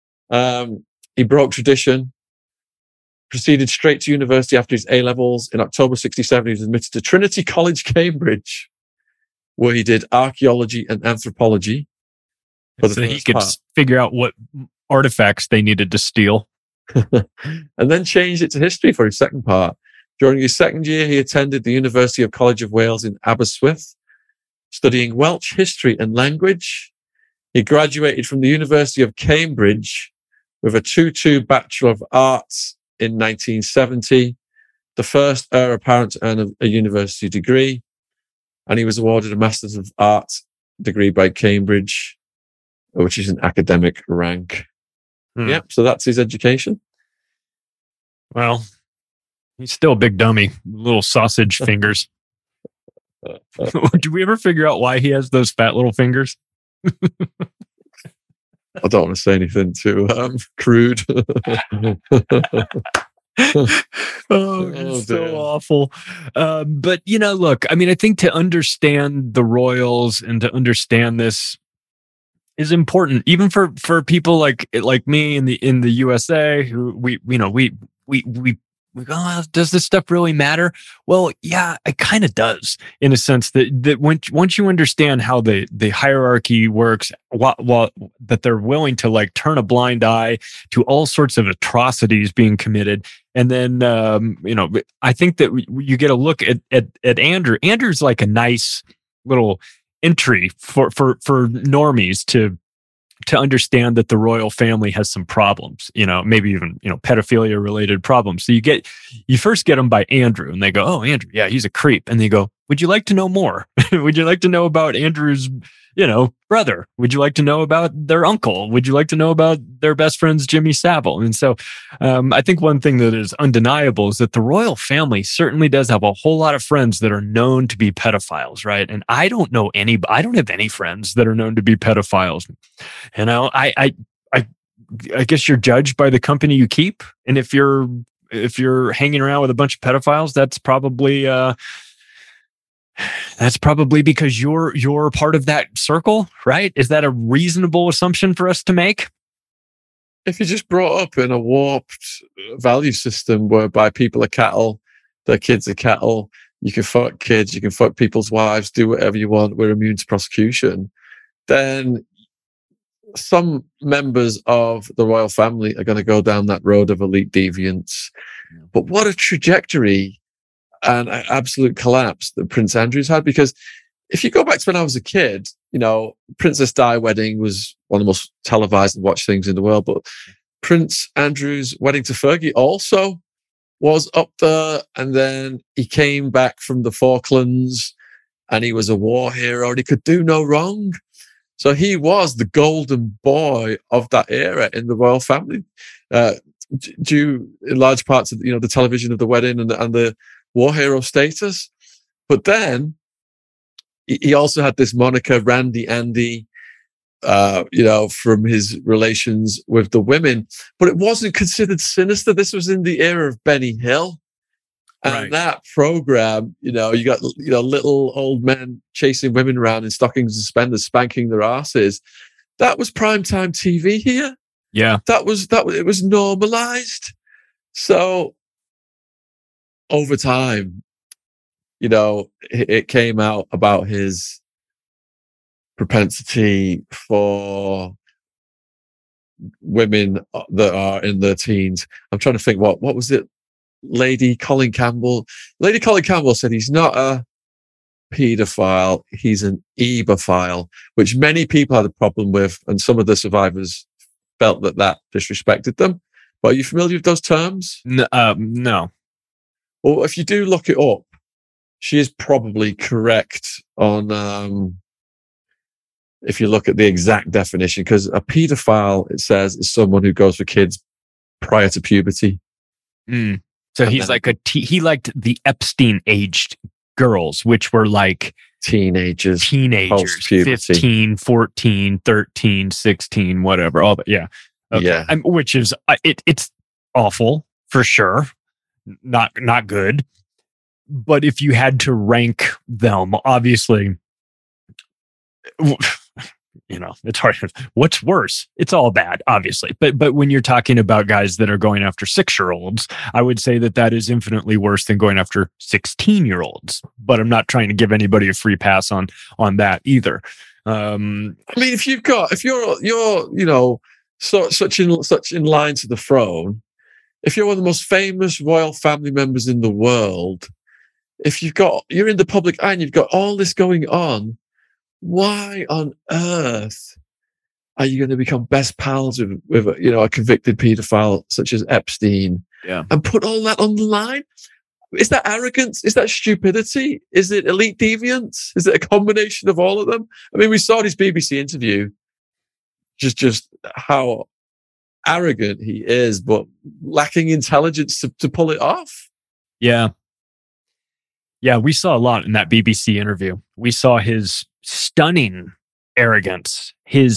he broke tradition, proceeded straight to university after his A levels. In October 1967, he was admitted to Trinity College, Cambridge, where he did archaeology and anthropology. So he could figure out what artifacts they needed to steal. And then changed it to history for his second part. During his second year, he attended the University of College of Wales in Aberystwyth, studying Welsh history and language. He graduated from the University of Cambridge with a 2:2 Bachelor of Arts in 1970, the first heir apparent to earn a university degree. And he was awarded a Master's of Arts degree by Cambridge, which is an academic rank. Yep, so that's his education. Well, he's still a big dummy, little sausage fingers. Do we ever figure out why he has those fat little fingers? I don't want to say anything too crude. It's so awful. But, look, I mean, I think to understand the royals and to understand this is important, even for people like me in the USA, who we go, does this stuff really matter? Well, yeah, it kind of does, in a sense that once you understand how the hierarchy works, that they're willing to like turn a blind eye to all sorts of atrocities being committed. And then, I think that you get a look at Andrew. Andrew's like a nice little entry for normies to understand that the royal family has some problems, maybe even, pedophilia related problems. So you first get them by Andrew, and they go, oh, Andrew, yeah, he's a creep. And they go, would you like to know more? Would you like to know about Andrew's, brother? Would you like to know about their uncle? Would you like to know about their best friend's Jimmy Savile? And so I think one thing that is undeniable is that the royal family certainly does have a whole lot of friends that are known to be pedophiles, right? And I don't have any friends that are known to be pedophiles. I guess you're judged by the company you keep. And if you're hanging around with a bunch of pedophiles, that's probably because you're part of that circle, right? Is that a reasonable assumption for us to make? If you're just brought up in a warped value system whereby people are cattle, their kids are cattle, you can fuck kids, you can fuck people's wives, do whatever you want, we're immune to prosecution, then some members of the royal family are going to go down that road of elite deviance. But what a trajectory and an absolute collapse that Prince Andrew's had. Because if you go back to when I was a kid, Princess Di wedding was one of the most televised and watched things in the world. But Prince Andrew's wedding to Fergie also was up there. And then he came back from the Falklands and he was a war hero and he could do no wrong. So he was the golden boy of that era in the royal family, due in large parts of the television of the wedding and the war hero status. But then he also had this moniker, Randy Andy, from his relations with the women. But it wasn't considered sinister. This was in the era of Benny Hill. And that program, you got little old men chasing women around in stockings and suspenders, spanking their asses. That was primetime TV here. Yeah, it was normalized. So over time, it came out about his propensity for women that are in their teens. I'm trying to think what was it? Lady Colin Campbell said he's not a paedophile, he's an ebophile, which many people had a problem with, and some of the survivors felt that disrespected them. But are you familiar with those terms? No. Well, if you do look it up, she is probably correct on if you look at the exact definition, because a paedophile, it says, is someone who goes for kids prior to puberty. So he's like he liked the Epstein-aged girls, which were like teenagers, 15, 14, 13, 16, whatever. All that, yeah. Okay. Yeah. Which is, it's awful for sure. Not good. But if you had to rank them, obviously, it's hard. What's worse? It's all bad, obviously. But when you're talking about guys that are going after 6-year-olds, I would say that is infinitely worse than going after 16-year-olds. But I'm not trying to give anybody a free pass on that either. I mean, if you're such in line to the throne, if you're one of the most famous royal family members in the world, if you're in the public eye and you've got all this going on, why on earth are you going to become best pals with a convicted paedophile such as Epstein? Yeah. And put all that on the line? Is that arrogance? Is that stupidity? Is it elite deviance? Is it a combination of all of them? I mean, we saw this BBC interview, just how arrogant he is, but lacking intelligence to pull it off. Yeah. Yeah, we saw a lot in that BBC interview. We saw his stunning arrogance, his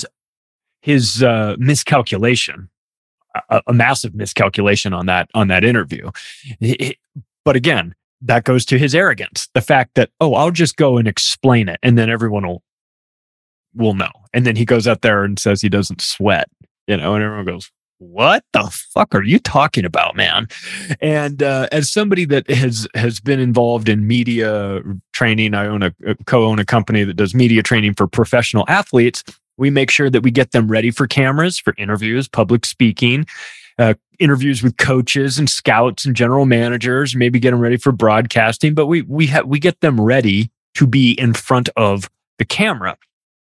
miscalculation, a massive miscalculation on that interview. But again, that goes to his arrogance. The fact that, I'll just go and explain it, and then everyone will know. And then he goes out there and says he doesn't sweat, and everyone goes, what the fuck are you talking about, man? And as somebody that has been involved in media training, I co-own a company that does media training for professional athletes. We make sure that we get them ready for cameras, for interviews, public speaking, interviews with coaches and scouts and general managers, maybe get them ready for broadcasting. But we get them ready to be in front of the camera.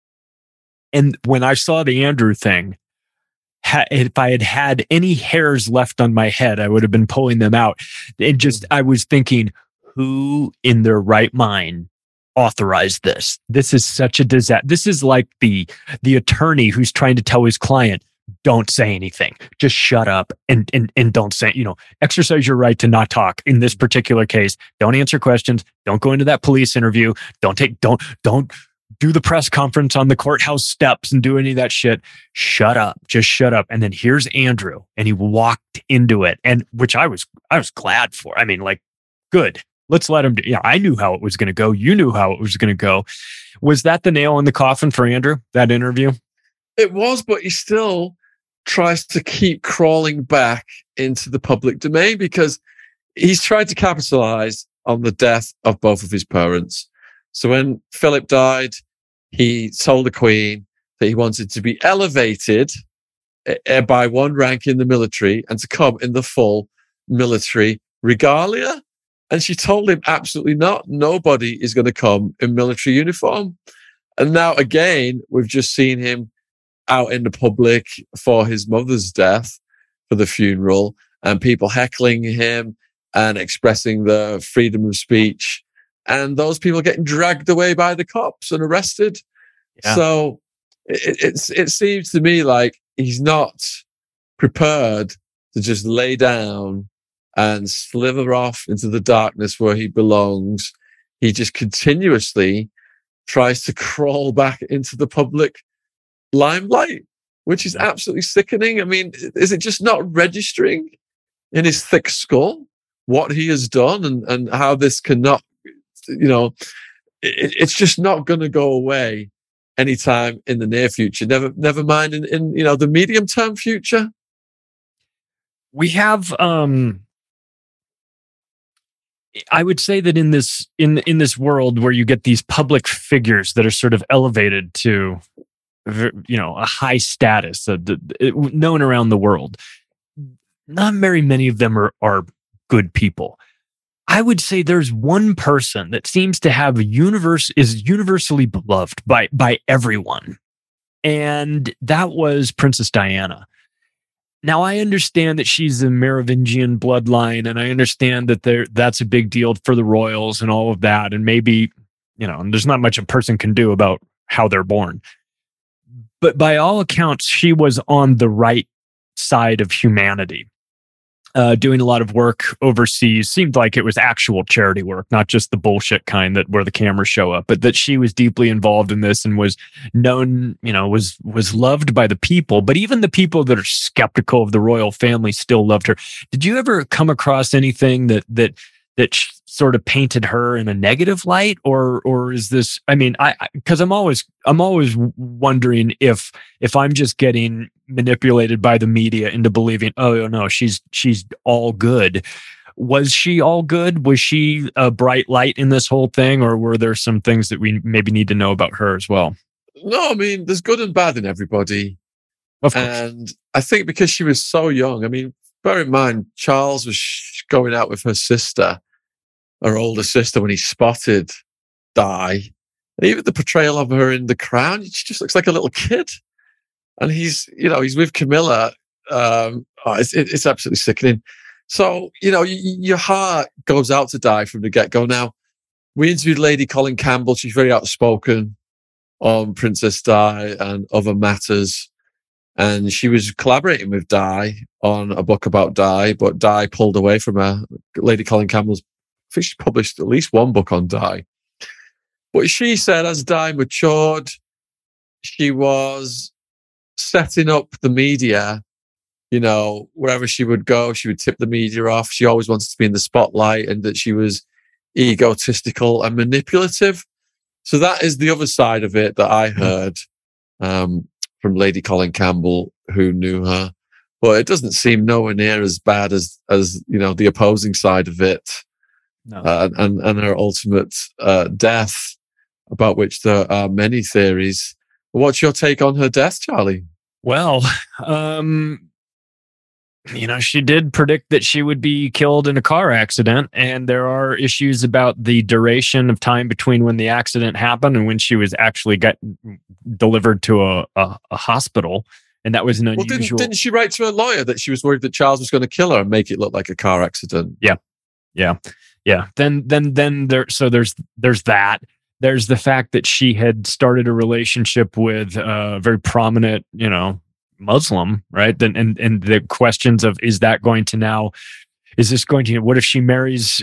And when I saw the Andrew thing, if I had had any hairs left on my head, I would have been pulling them out. And I was thinking, who in their right mind authorized this? This is such a disaster. This is like the attorney who's trying to tell his client, don't say anything. Just shut up and don't say, exercise your right to not talk. In this particular case, don't answer questions. Don't go into that police interview. Don't do the press conference on the courthouse steps and do any of that shit. Shut up. Just shut up. And then here's Andrew, and he walked into it, and which I was glad for. I mean, like, good. Let's let him do. Yeah, I knew how it was going to go. You knew how it was going to go. Was that the nail in the coffin for Andrew, that interview? It was, but he still tries to keep crawling back into the public domain because he's tried to capitalize on the death of both of his parents. So when Philip died, he told the Queen that he wanted to be elevated by one rank in the military and to come in the full military regalia. And she told him, absolutely not. Nobody is going to come in military uniform. And now again, we've just seen him out in the public for his mother's death, for the funeral, and people heckling him and expressing their freedom of speech. And those people getting dragged away by the cops and arrested. Yeah. So it seems to me like he's not prepared to just lay down and slither off into the darkness where he belongs. He just continuously tries to crawl back into the public limelight, which is absolutely sickening. I mean, is it just not registering in his thick skull? what he has done and how this cannot, it's just not going to go away anytime in the near future. Never mind in the medium term future. We have, I would say that in this world where you get these public figures that are sort of elevated to, a high status, known around the world, not very many of them are good people. I would say there's one person that seems to have is universally beloved by everyone, and that was Princess Diana. Now, I understand that she's a Merovingian bloodline, and I understand that that's a big deal for the royals and all of that. And maybe, there's not much a person can do about how they're born. But by all accounts, she was on the right side of humanity, doing a lot of work overseas. Seemed like it was actual charity work, not just the bullshit kind where the cameras show up, but that she was deeply involved in this and was known, was loved by the people. But even the people that are skeptical of the royal family still loved her. Did you ever come across anything that sort of painted her in a negative light, or is this? I mean, because I'm always wondering if I'm just getting manipulated by the media into believing, oh no, she's all good. Was she all good? Was she a bright light in this whole thing, or were there some things that we maybe need to know about her as well? No, I mean, there's good and bad in everybody. Of course. And I think because she was so young, I mean, bear in mind, Charles was going out with her older sister, when he spotted Di. And even the portrayal of her in The Crown, she just looks like a little kid. And he's with Camilla. It's absolutely sickening. So, your heart goes out to Di from the get-go. Now, we interviewed Lady Colin Campbell. She's very outspoken on Princess Di and other matters. And she was collaborating with Di on a book about Di, but Di pulled away from her. Lady Colin Campbell's, I think she published at least one book on Di. But she said as Di matured, she was setting up the media, wherever she would go, she would tip the media off. She always wanted to be in the spotlight, and that she was egotistical and manipulative. So that is the other side of it that I heard from Lady Colin Campbell, who knew her. But it doesn't seem nowhere near as bad as the opposing side of it. No. And her ultimate death, about which there are many theories. What's your take on her death, Charlie? Well, she did predict that she would be killed in a car accident, and there are issues about the duration of time between when the accident happened and when she was actually delivered to a hospital. And that was an unusual. Well, didn't she write to her lawyer that she was worried that Charles was going to kill her and make it look like a car accident? Yeah. Then there's that. There's the fact that she had started a relationship with a very prominent, Muslim, right? And the questions of, what if she marries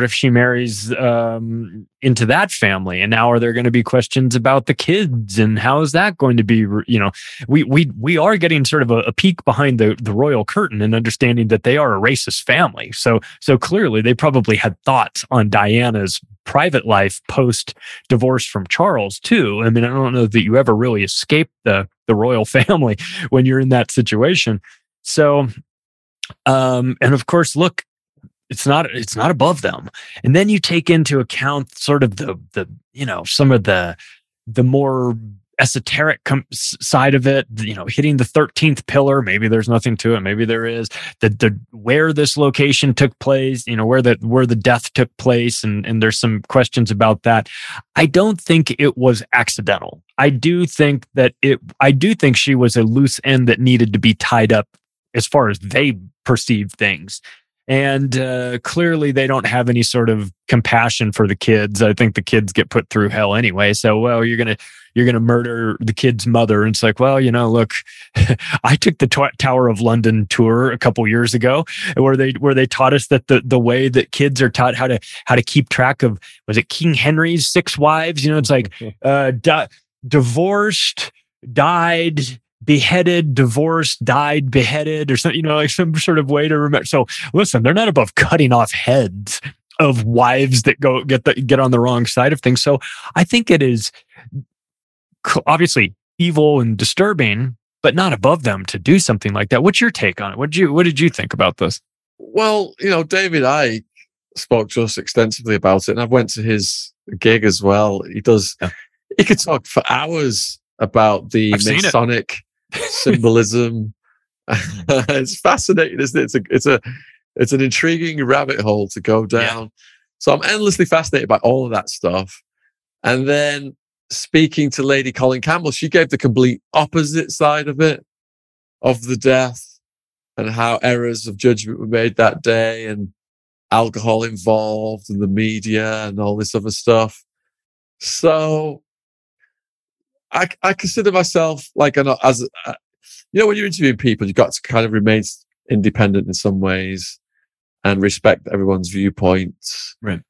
into that family? And now are there going to be questions about the kids, and how is that going to be? We are getting sort of a peek behind the royal curtain and understanding that they are a racist family. So clearly they probably had thoughts on Diana's private life post divorce from Charles too. I mean, I don't know that you ever really escape the royal family when you're in that situation. So, and of course, look, it's not above them. And then you take into account sort of the some of the more esoteric side of it, hitting the 13th pillar. Maybe there's nothing to it. Maybe there is. The where this location took place, where the death took place, and there's some questions about that. I don't think it was accidental. I do think she was a loose end that needed to be tied up as far as they perceive things. And clearly they don't have any sort of compassion for the kids. I think the kids get put through hell anyway. So, well, you're gonna murder the kid's mother. And it's like, well, look, I took the Tower of London tour a couple years ago, where they taught us that the way that kids are taught how to keep track of, was it King Henry's 6 wives? It's like divorced, died, beheaded, divorced, died, beheaded, or something, like some sort of way to remember. So listen, they're not above cutting off heads of wives that get on the wrong side of things. So I think it is obviously evil and disturbing, but not above them to do something like that. What's your take on it? What did you think about this? Well, David Icke spoke to us extensively about it, and I went to his gig as well. He could talk for hours about the Masonic symbolism. It's fascinating, isn't it? It's an intriguing rabbit hole to go down. Yeah. So I'm endlessly fascinated by all of that stuff. And then speaking to Lady Colin Campbell, she gave the complete opposite side of it, of the death and how errors of judgment were made that day and alcohol involved and the media and all this other stuff. So I consider myself like when you're interviewing people, you've got to kind of remain independent in some ways and respect everyone's viewpoints. Right.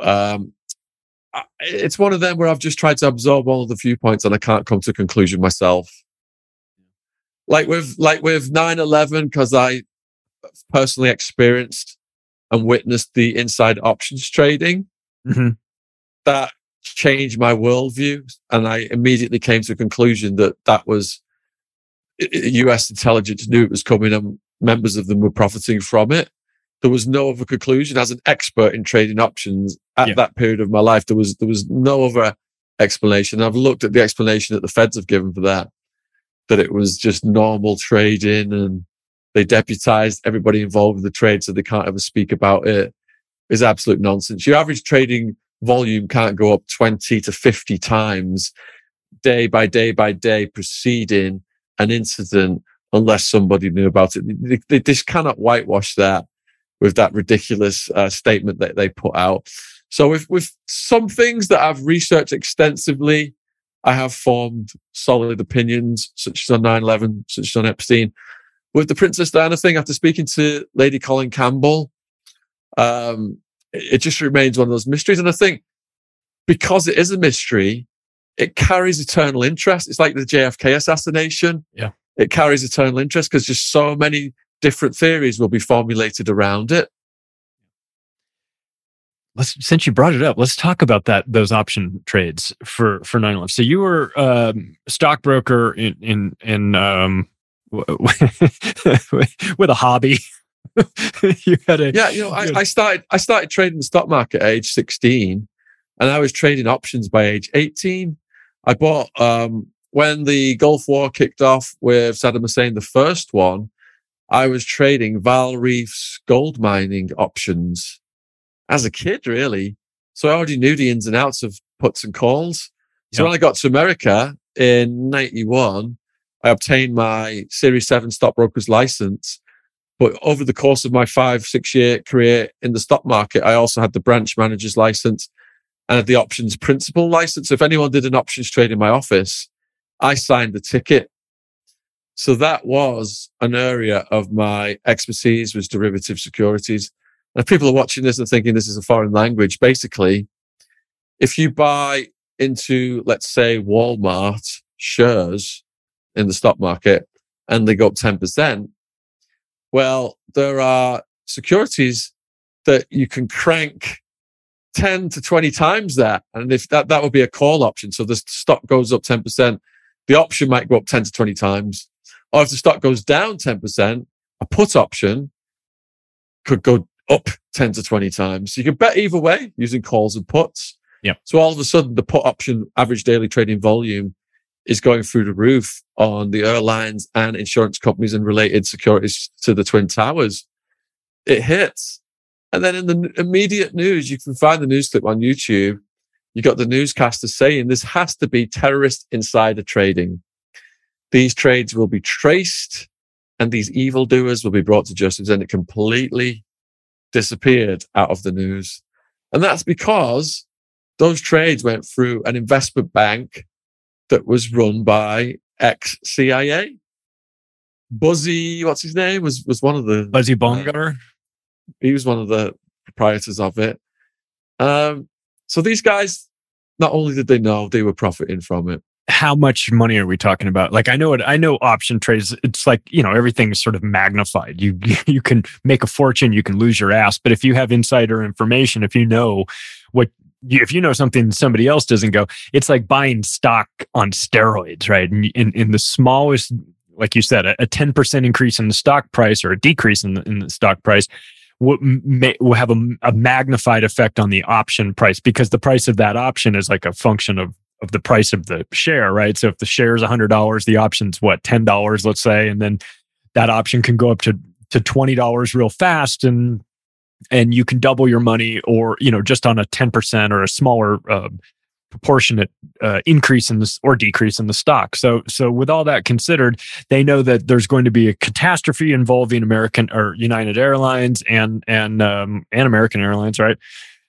It's one of them where I've just tried to absorb all of the viewpoints and I can't come to a conclusion myself. Like with 9/11, because I personally experienced and witnessed the inside options trading. Mm-hmm. That changed my worldview, and I immediately came to a conclusion that was US intelligence knew it was coming and members of them were profiting from it. There was no other conclusion. As an expert in trading options at that period of my life, there was no other explanation. I've looked at the explanation that the Feds have given for that it was just normal trading and they deputized everybody involved with the trade so they can't ever speak about it, is absolute nonsense. Your average trading volume can't go up 20 to 50 times day by day by day preceding an incident unless somebody knew about it. They just cannot whitewash that with that ridiculous statement that they put out. So with some things that I've researched extensively, I have formed solid opinions, such as on 9/11, such as on Epstein. With the Princess Diana thing, after speaking to Lady Colin Campbell, it just remains one of those mysteries. And I think because it is a mystery, it carries eternal interest. It's like the JFK assassination. Yeah. It carries eternal interest because just so many different theories will be formulated around it. Since you brought it up, let's talk about those option trades for 9/11. So you were a stockbroker in with a hobby. You had I started trading the stock market at age 16, and I was trading options by age 18. I bought when the Gulf War kicked off with Saddam Hussein, the first one. I was trading Val Reef's gold mining options as a kid, really. So I already knew the ins and outs of puts and calls. So when I got to America in 91, I obtained my Series 7 stockbroker's license. But over the course of my 5-6 year career in the stock market, I also had the branch manager's license and the options principal license. So if anyone did an options trade in my office, I signed the ticket. So that was an area of my expertise, was derivative securities. And if people are watching this and thinking this is a foreign language, basically, if you buy into, let's say, Walmart shares in the stock market and they go up 10%, well, there are securities that you can crank 10 to 20 times that. And if that would be a call option. So the stock goes up 10%, the option might go up 10 to 20 times. Or if the stock goes down 10%, a put option could go up 10 to 20 times. So you can bet either way using calls and puts. Yeah. So all of a sudden, the put option average daily trading volume is going through the roof on the airlines and insurance companies and related securities to the Twin Towers. It hits. And then in the immediate news, you can find the news clip on YouTube. You got the newscaster saying this has to be terrorist insider trading. These trades will be traced and these evildoers will be brought to justice. And it completely disappeared out of the news. And that's because those trades went through an investment bank that was run by ex-CIA. Buzzy, what's his name? Was one of the... Buzzy Baumgartner? He was one of the proprietors of it. So these guys, not only did they know, they were profiting from it. how much money are we talking about? Like, I know option trades, it's like, everything's sort of magnified. You can make a fortune, you can lose your ass. But if you have insider information, if you know something somebody else doesn't go, it's like buying stock on steroids, right? And in the smallest, like you said, a 10% increase in the stock price or a decrease in the stock price will have a magnified effect on the option price, because the price of that option is like a function of the price of the share, right? So if the share is $100, the option's $10, let's say, and then that option can go up to $20 real fast, and you can double your money, or just on a 10% or a smaller proportionate increase in this or decrease in the stock. So with all that considered, they know that there's going to be a catastrophe involving American or United Airlines and American Airlines, right?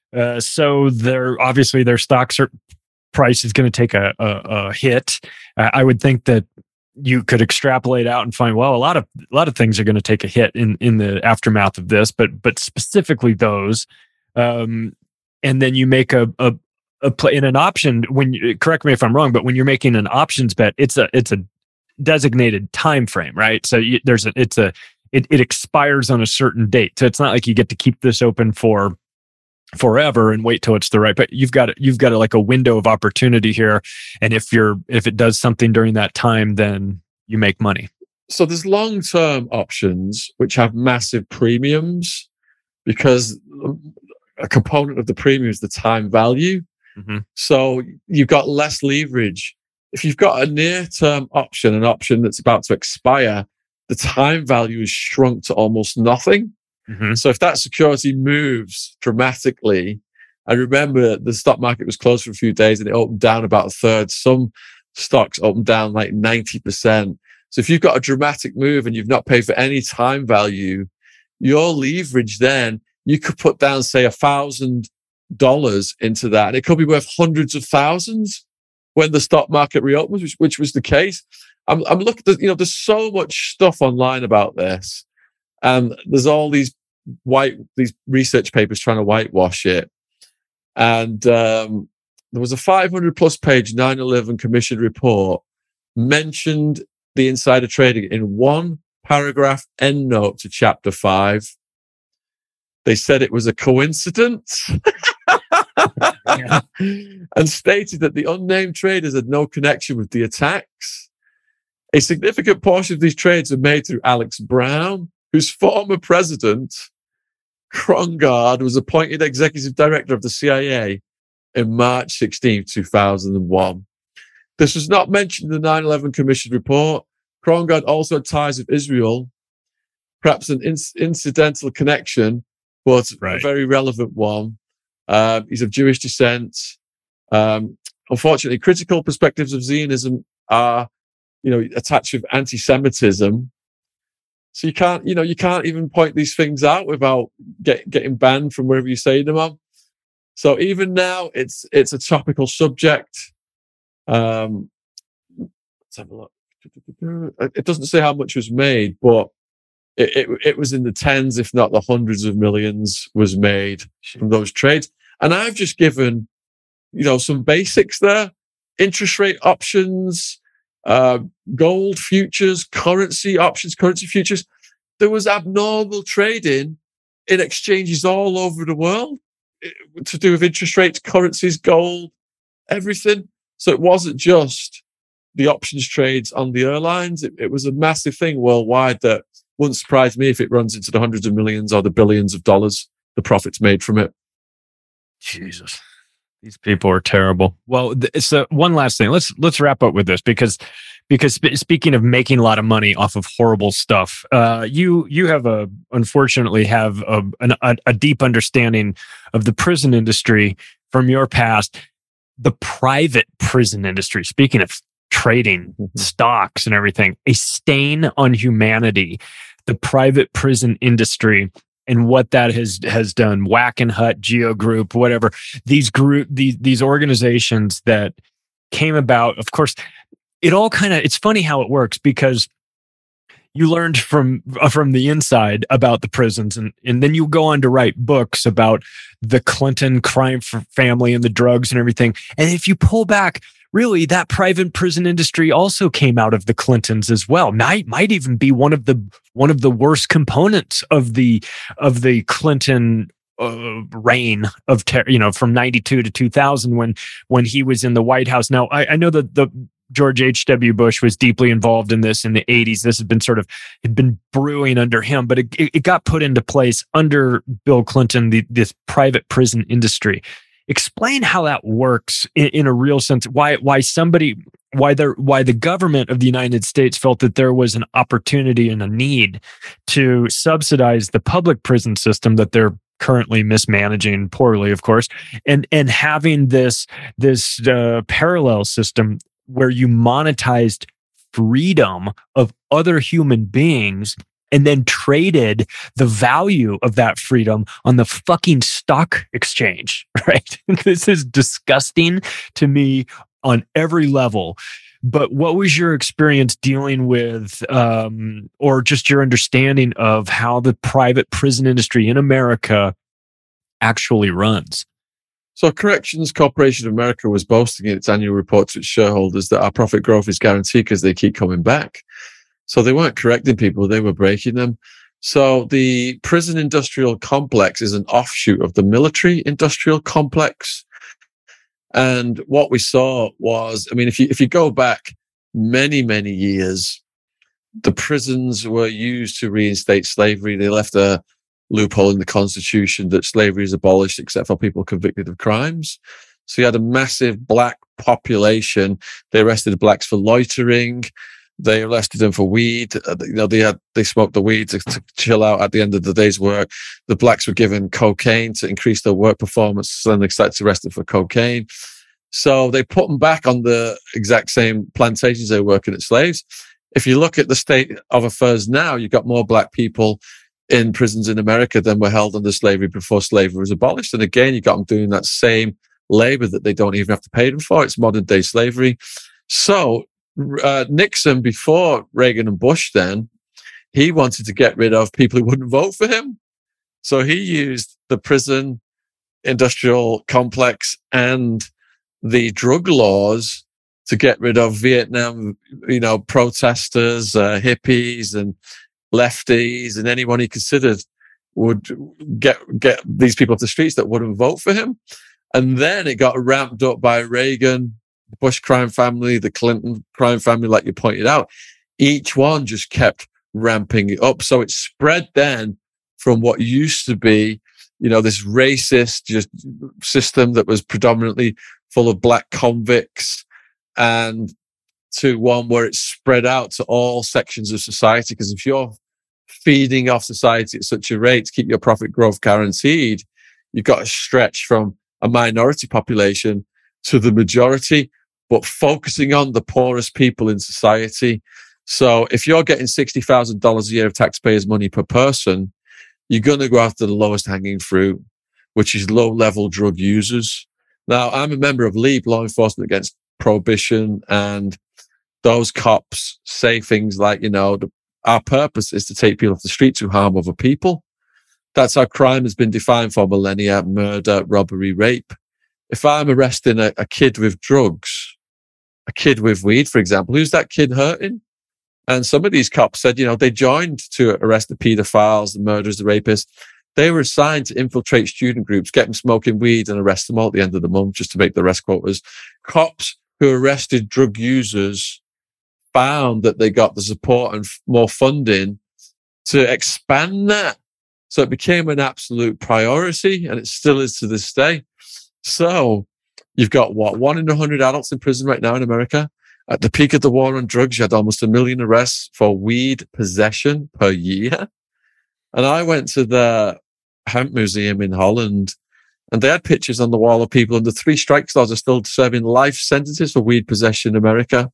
So obviously their stocks price is going to take a hit. I would think that you could extrapolate out and find, well, a lot of things are going to take a hit in the aftermath of this, but specifically those. And then you make a play in an option. Correct me if I'm wrong, but when you're making an options bet, it's a designated time frame, right? So it expires on a certain date. So it's not like you get to keep this open for forever and wait till it's the right, but you've got like a window of opportunity here, and if it does something during that time, then you make money. So there's long-term options which have massive premiums, because a component of the premium is the time value. Mm-hmm. So you've got less leverage. If you've got a near-term option, an option that's about to expire, the time value is shrunk to almost nothing. Mm-hmm. So if that security moves dramatically, I remember the stock market was closed for a few days and it opened down about a third. Some stocks opened down like 90%. So if you've got a dramatic move and you've not paid for any time value, your leverage then, you could put down, say, $1,000 into that, and it could be worth hundreds of thousands when the stock market reopens, which was the case. I'm looking at, there's so much stuff online about this. And there's all these research papers trying to whitewash it. And there was a 500+ page 9/11 Commission report mentioned the insider trading in one paragraph endnote to chapter 5. They said it was a coincidence and stated that the unnamed traders had no connection with the attacks. A significant portion of these trades were made through Alex Brown, whose former president, Krongard, was appointed executive director of the CIA in March 16, 2001. This was not mentioned in the 9/11 Commission report. Krongard also had ties with Israel, perhaps an incidental connection, but a very relevant one. He's of Jewish descent. Unfortunately, critical perspectives of Zionism are, attached with anti-Semitism. So you can't even point these things out without getting banned from wherever you say them on. So even now, it's a topical subject. Let's have a look. It doesn't say how much was made, but it was in the tens, if not the hundreds of millions, was made from those trades. And I've just given, some basics there: interest rate options, gold futures, currency options, currency futures. There was abnormal trading in exchanges all over the world to do with interest rates, currencies, gold, everything. So it wasn't just the options trades on the airlines. It was a massive thing worldwide that wouldn't surprise me if it runs into the hundreds of millions or the billions of dollars, the profits made from it. Jesus. These people are terrible. Well, so one last thing. Let's wrap up with this because speaking of making a lot of money off of horrible stuff, you unfortunately have a deep understanding of the prison industry from your past, the private prison industry. Speaking of trading stocks and everything, a stain on humanity, the private prison industry. And what that has done, Wackenhut, Geo Group, whatever, these organizations that came about. Of course, it's funny how it works, because you learned from the inside about the prisons, and then you go on to write books about the Clinton crime family and the drugs and everything. And if you pull back, really that private prison industry also came out of the Clintons as well. Might even be one of the worst components of the Clinton reign of from 92 to 2000 when he was in the White House. Now I know that the George H.W. Bush was deeply involved in this in the 80s. This had been brewing under him, but it got put into place under Bill Clinton, this private prison industry. Explain how that works in a real sense. Why the government of the United States felt that there was an opportunity and a need to subsidize the public prison system that they're currently mismanaging poorly, of course, and having this parallel system where you monetized freedom of other human beings and then traded the value of that freedom on the fucking stock exchange, right? This is disgusting to me on every level. But what was your experience dealing with, or just your understanding of how the private prison industry in America actually runs? So Corrections Corporation of America was boasting in its annual report to its shareholders that our profit growth is guaranteed because they keep coming back. So they weren't correcting people, they were breaking them. So the prison industrial complex is an offshoot of the military industrial complex. And what we saw was, I mean, if you go back many, many years, the prisons were used to reinstate slavery. They left a loophole in the Constitution that slavery is abolished except for people convicted of crimes. So you had a massive black population. They arrested blacks for loitering. They arrested them for weed. They smoked the weed to chill out at the end of the day's work. The blacks were given cocaine to increase their work performance. So then they started to arrest them for cocaine. So they put them back on the exact same plantations they were working as slaves. If you look at the state of affairs now, you've got more black people in prisons in America than were held under slavery before slavery was abolished. And again, you got them doing that same labor that they don't even have to pay them for. It's modern day slavery. So Nixon, before Reagan and Bush then, he wanted to get rid of people who wouldn't vote for him. So he used the prison industrial complex and the drug laws to get rid of Vietnam, protesters, hippies and lefties and anyone he considered would get these people off the streets that wouldn't vote for him. And then it got ramped up by Reagan, the Bush crime family, the Clinton crime family, like you pointed out. Each one just kept ramping it up. So it spread then from what used to be, this racist just system that was predominantly full of black convicts, and to one where it's spread out to all sections of society. Because if you're feeding off society at such a rate to keep your profit growth guaranteed, you've got to stretch from a minority population to the majority, but focusing on the poorest people in society. So if you're getting $60,000 a year of taxpayers' money per person, you're going to go after the lowest hanging fruit, which is low-level drug users. Now, I'm a member of LEAP, Law Enforcement Against Prohibition, and those cops say things like, our purpose is to take people off the streets who harm other people. That's how crime has been defined for millennia: murder, robbery, rape. If I'm arresting a kid with drugs, a kid with weed, for example, who's that kid hurting? And some of these cops said, they joined to arrest the pedophiles, the murderers, the rapists. They were assigned to infiltrate student groups, get them smoking weed and arrest them all at the end of the month just to make the arrest quotas. Cops who arrested drug users found that they got the support and more funding to expand that. So it became an absolute priority, and it still is to this day. So you've got 1 in 100 adults in prison right now in America. At the peak of the war on drugs, you had almost 1 million arrests for weed possession per year. And I went to the hemp museum in Holland, and they had pictures on the wall of people under 3 strikes laws are still serving life sentences for weed possession in America.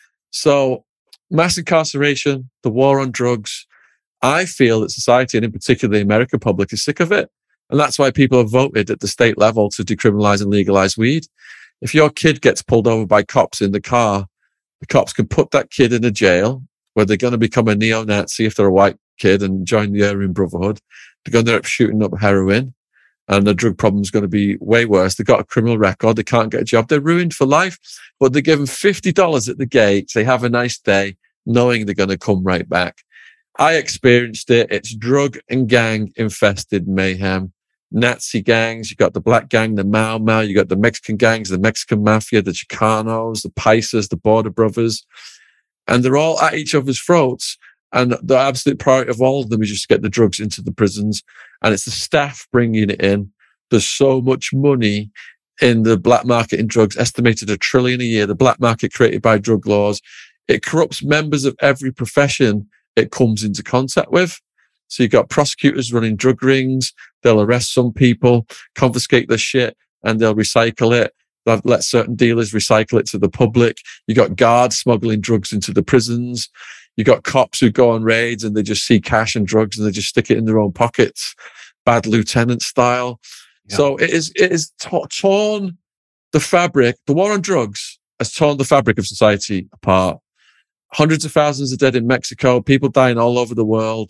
So mass incarceration, the war on drugs, I feel that society, and in particular the American public, is sick of it. And that's why people have voted at the state level to decriminalize and legalize weed. If your kid gets pulled over by cops in the car, the cops can put that kid in a jail where they're going to become a neo-Nazi if they're a white kid and join the Aryan Brotherhood. They're going to end up shooting up heroin. and the drug problem is going to be way worse. They've got a criminal record. They can't get a job. They're ruined for life, but they're given $50 at the gate. They have a nice day knowing they're going to come right back. I experienced it. It's drug and gang infested mayhem. Nazi gangs. You got the black gang, the Mau Mau. You got the Mexican gangs, the Mexican mafia, the Chicanos, the Paisas, the Border Brothers. And they're all at each other's throats. And the absolute priority of all of them is just to get the drugs into the prisons. And it's the staff bringing it in. There's so much money in the black market in drugs, estimated $1 trillion a year. The black market created by drug laws. It corrupts members of every profession it comes into contact with. So you've got prosecutors running drug rings. They'll arrest some people, confiscate their shit, and they'll recycle it. They'll let certain dealers recycle it to the public. You got guards smuggling drugs into the prisons. You got cops who go on raids and they just see cash and drugs and they just stick it in their own pockets, bad lieutenant style. Yeah. So it is torn the fabric. The war on drugs has torn the fabric of society apart. Hundreds of thousands are dead in Mexico, people dying all over the world,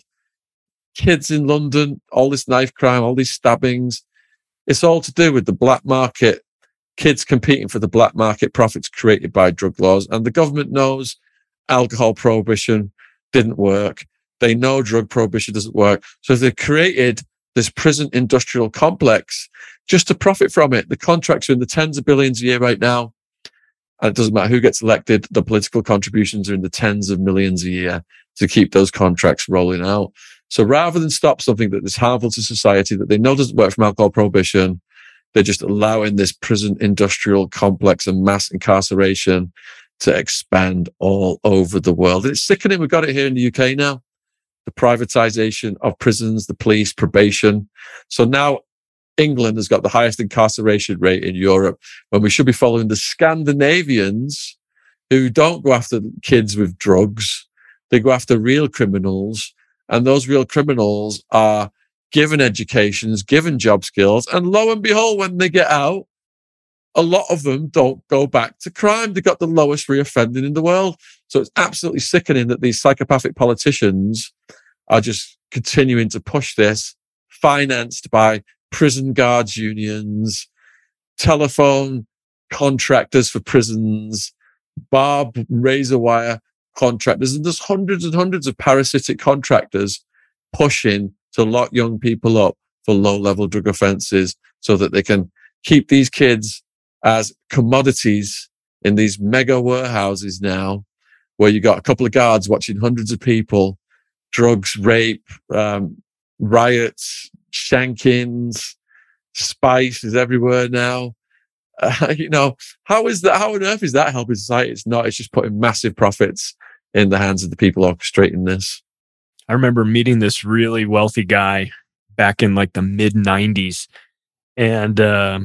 kids in London, all this knife crime, all these stabbings. It's all to do with the black market, kids competing for the black market profits created by drug laws. And the government knows alcohol prohibition didn't work. They know drug prohibition doesn't work. So they created this prison industrial complex just to profit from it. The contracts are in the tens of billions a year right now. And it doesn't matter who gets elected. The political contributions are in the tens of millions a year to keep those contracts rolling out. So rather than stop something that is harmful to society that they know doesn't work from alcohol prohibition, they're just allowing this prison industrial complex and mass incarceration to expand all over the world. And it's sickening. We've got it here in the UK now. The privatization of prisons, the police, probation. So now England has got the highest incarceration rate in Europe, when we should be following the Scandinavians, who don't go after kids with drugs. They go after real criminals. And those real criminals are given educations, given job skills. And lo and behold, when they get out, a lot of them don't go back to crime. They've got the lowest reoffending in the world. So it's absolutely sickening that these psychopathic politicians are just continuing to push this, financed by prison guards unions, telephone contractors for prisons, barbed razor wire contractors. And there's hundreds and hundreds of parasitic contractors pushing to lock young people up for low-level drug offenses so that they can keep these kids as commodities in these mega warehouses now, where you got a couple of guards watching hundreds of people, drugs, rape, riots, shankings, spice is everywhere now. How is that? How on earth is that helping society? It's not. It's just putting massive profits in the hands of the people orchestrating this. I remember meeting this really wealthy guy back in like the mid 90s, and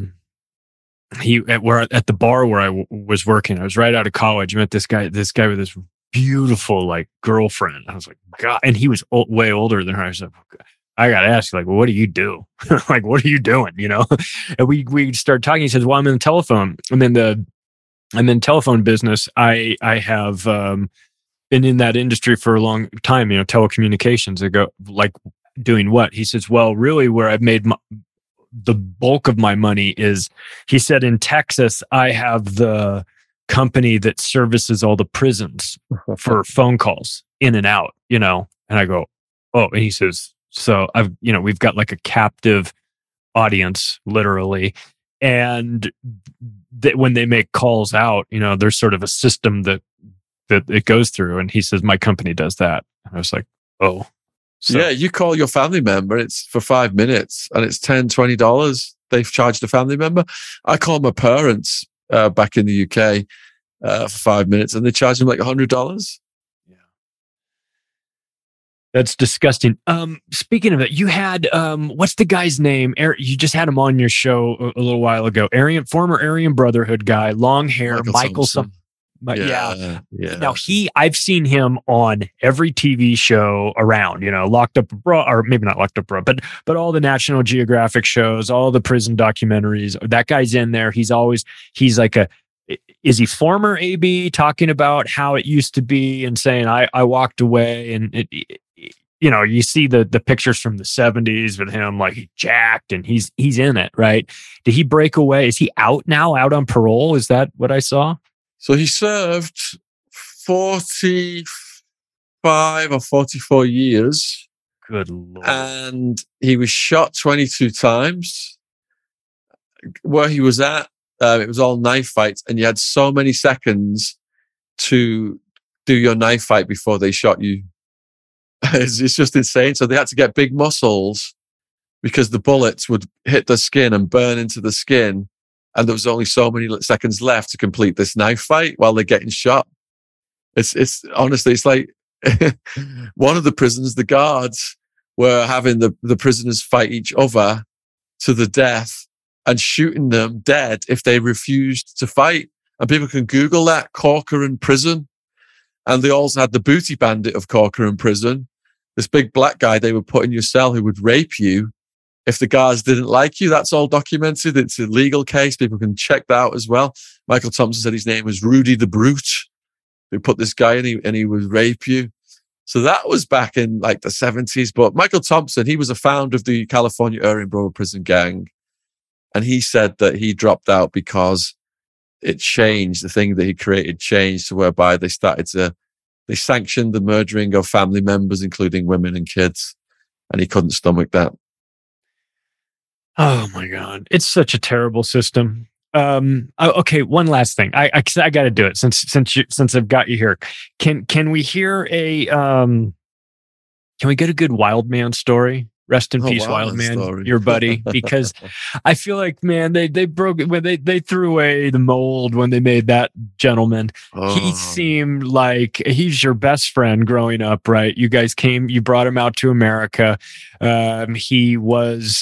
we're at the bar where I was working. I was right out of college. I met this guy with this beautiful like girlfriend. I was like, God, and he was way older than her. I was like, I got to ask you, like, well, what do you do? Like, what are you doing? And we started talking. He says, well, I'm in the telephone. I'm in telephone business. I have been in that industry for a long time, telecommunications. I go, like, doing what? He says, well, really where I've made the bulk of my money is, he said, in Texas, I have the company that services all the prisons for phone calls in and out, and I go, oh, and he says, so we've got like a captive audience, literally. And when they make calls out, there's sort of a system that it goes through. And he says, my company does that. And I was like, oh. So, yeah, you call your family member, it's for 5 minutes and it's $10, $20. They've charged a family member. I called my parents back in the UK for 5 minutes and they charged them like $100. Yeah. That's disgusting. Speaking of it, you had, what's the guy's name? You just had him on your show a little while ago. Former Aryan Brotherhood guy, long hair, Michael Yeah. Now I've seen him on every TV show around, Locked Up Abroad, or maybe not Locked Up Abroad, but all the National Geographic shows, all the prison documentaries. That guy's in there. He's like is he former AB, talking about how it used to be and saying, I walked away, and you see the pictures from the 70s with him, like he's jacked and he's in it, right? Did he break away? Is he out now, out on parole? Is that what I saw? So he served 45 or 44 years. Good Lord. And he was shot 22 times. Where he was at, it was all knife fights, and you had so many seconds to do your knife fight before they shot you. It's just insane. So they had to get big muscles because the bullets would hit the skin and burn into the skin. And there was only so many seconds left to complete this knife fight while they're getting shot. It's honestly, it's like one of the prisons, the guards were having the prisoners fight each other to the death and shooting them dead if they refused to fight. And people can Google that, Corcoran Prison. And they also had the booty bandit of Corcoran Prison, this big black guy they would put in your cell who would rape you if the guards didn't like you. That's all documented. It's a legal case. People can check that out as well. Michael Thompson said his name was Rudy the Brute. They put this guy in and he would rape you. So that was back in like the 70s. But Michael Thompson, he was a founder of the California Erinborough prison gang. And he said that he dropped out because it changed. The thing that he created changed to whereby they sanctioned the murdering of family members, including women and kids. And he couldn't stomach that. Oh my God. It's such a terrible system. Okay. One last thing. I got to do it since I've got you here. Can we hear can we get a good Wild Man story? Rest in peace, Wild Man, your buddy. Because I feel like, man, they broke it when they threw away the mold when they made that gentleman. He seemed like he's your best friend growing up, right? You guys you brought him out to America. He was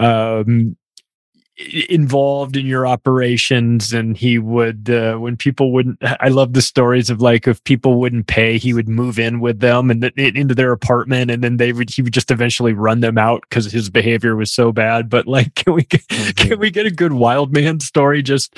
involved in your operations, and he would when people wouldn't, I love the stories of like if people wouldn't pay, he would move in with them and into their apartment, and then he would just eventually run them out because his behavior was so bad. But like, can we get a good Wild Man story? Just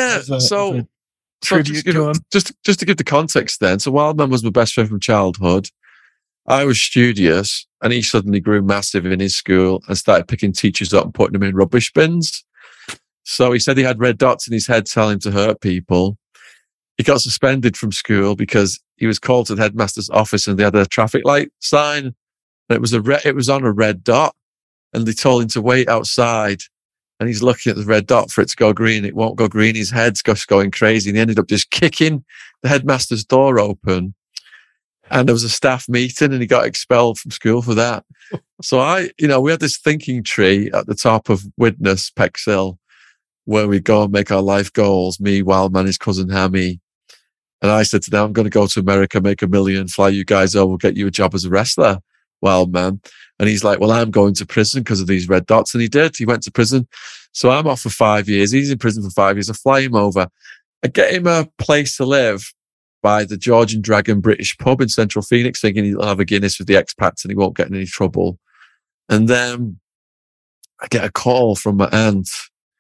tribute to him. Just to give the context then. So Wild Man was my best friend from childhood. I was studious, and he suddenly grew massive in his school and started picking teachers up and putting them in rubbish bins. So he said he had red dots in his head telling him to hurt people. He got suspended from school because he was called to the headmaster's office and they had a traffic light sign. And it was on a red dot, and they told him to wait outside. And he's looking at the red dot for it to go green. It won't go green. His head's just going crazy. And he ended up just kicking the headmaster's door open. And there was a staff meeting and he got expelled from school for that. So we had this thinking tree at the top of Widnes, Pexhill, where we go and make our life goals. Me, Wildman, his cousin Hammy. And I said to them, I'm going to go to America, make $1 million, fly you guys over, get you a job as a wrestler, Wildman. And he's like, well, I'm going to prison because of these red dots. And he did. He went to prison. So I'm off for 5 years. He's in prison for 5 years. I fly him over. I get him a place to live by the Georgian Dragon British pub in Central Phoenix, thinking he'll have a Guinness with the expats and he won't get in any trouble. And then I get a call from my aunt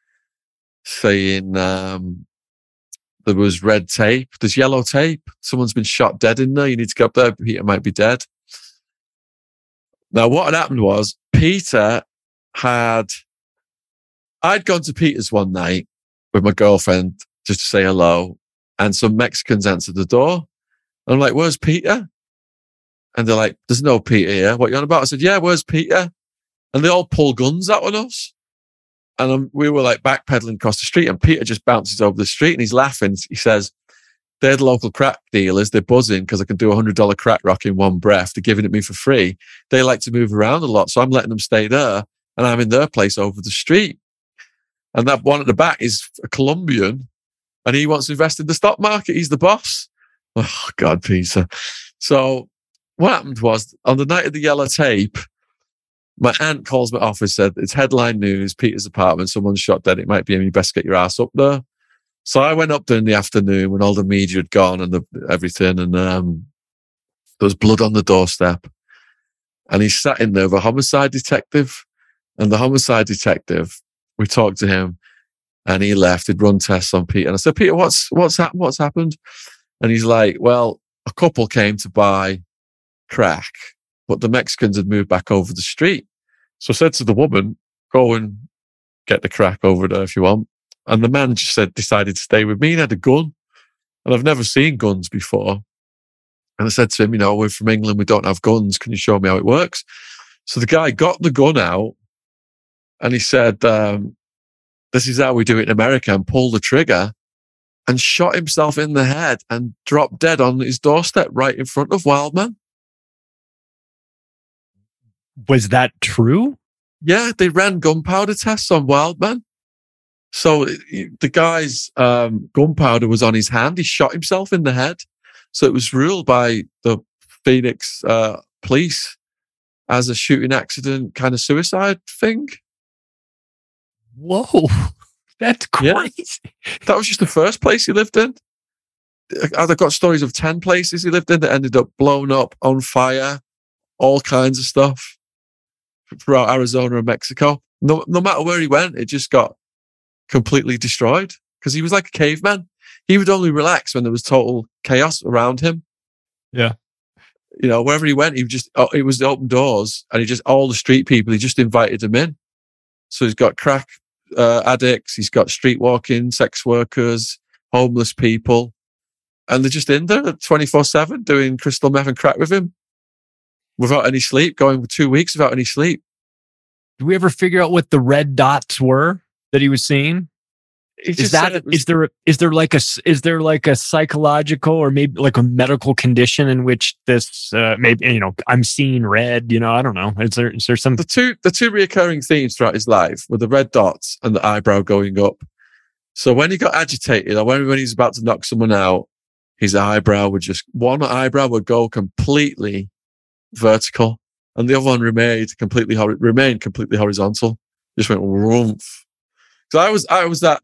saying there was red tape. There's yellow tape. Someone's been shot dead in there. You need to go up there. Peter might be dead. Now, what had happened was I'd gone to Peter's one night with my girlfriend just to say hello. And some Mexicans answered the door. And I'm like, where's Peter? And they're like, there's no Peter here. What are you on about? I said, yeah, where's Peter? And they all pull guns out on us. And we were like backpedaling across the street, and Peter just bounces over the street and he's laughing. He says, they're the local crack dealers. They're buzzing because I can do $100 crack rock in one breath. They're giving it me for free. They like to move around a lot. So I'm letting them stay there. And I'm in their place over the street. And that one at the back is a Colombian. And he wants to invest in the stock market. He's the boss. Oh, God, Peter. So what happened was, on the night of the yellow tape, my aunt calls my office, said, it's headline news, Peter's apartment, someone's shot dead. It might be him. You best get your ass up there. So I went up there in the afternoon when all the media had gone and everything. And there was blood on the doorstep. And he sat in there with a homicide detective. And the homicide detective, we talked to him. And he left. He'd run tests on Peter. And I said, Peter, what's happened? And he's like, well, a couple came to buy crack. but the Mexicans had moved back over the street. So I said to the woman, go and get the crack over there if you want. And the man just decided to stay with me and had a gun. And I've never seen guns before. And I said to him, we're from England, we don't have guns. Can you show me how it works? So the guy got the gun out and he said, this is how we do it in America, and pulled the trigger and shot himself in the head and dropped dead on his doorstep right in front of Wildman. Was that true? Yeah, they ran gunpowder tests on Wildman. So the guy's gunpowder was on his hand. He shot himself in the head. So it was ruled by the Phoenix police as a shooting accident kind of suicide thing. Whoa, that's crazy. Yeah. That was just the first place he lived in. I've got stories of 10 places he lived in that ended up blown up, on fire, all kinds of stuff throughout Arizona and Mexico. No matter where he went, it just got completely destroyed because he was like a caveman. He would only relax when there was total chaos around him. Yeah. Wherever he went, it was the open doors, and all the street people, he just invited them in. So he's got crack addicts, he's got street walking, sex workers, homeless people, and they're just in there 24/7 doing crystal meth and crack with him without any sleep, going for 2 weeks without any sleep. Did we ever figure out what the red dots were that he was seeing? Is there like a psychological or maybe like a medical condition in which this maybe I'm seeing red? I don't know. Is there some the two reoccurring themes throughout his life were the red dots and the eyebrow going up. So when he got agitated or when he was about to knock someone out, his eyebrow one eyebrow would go completely vertical and the other one remained completely horizontal. Just went rumph. So I was that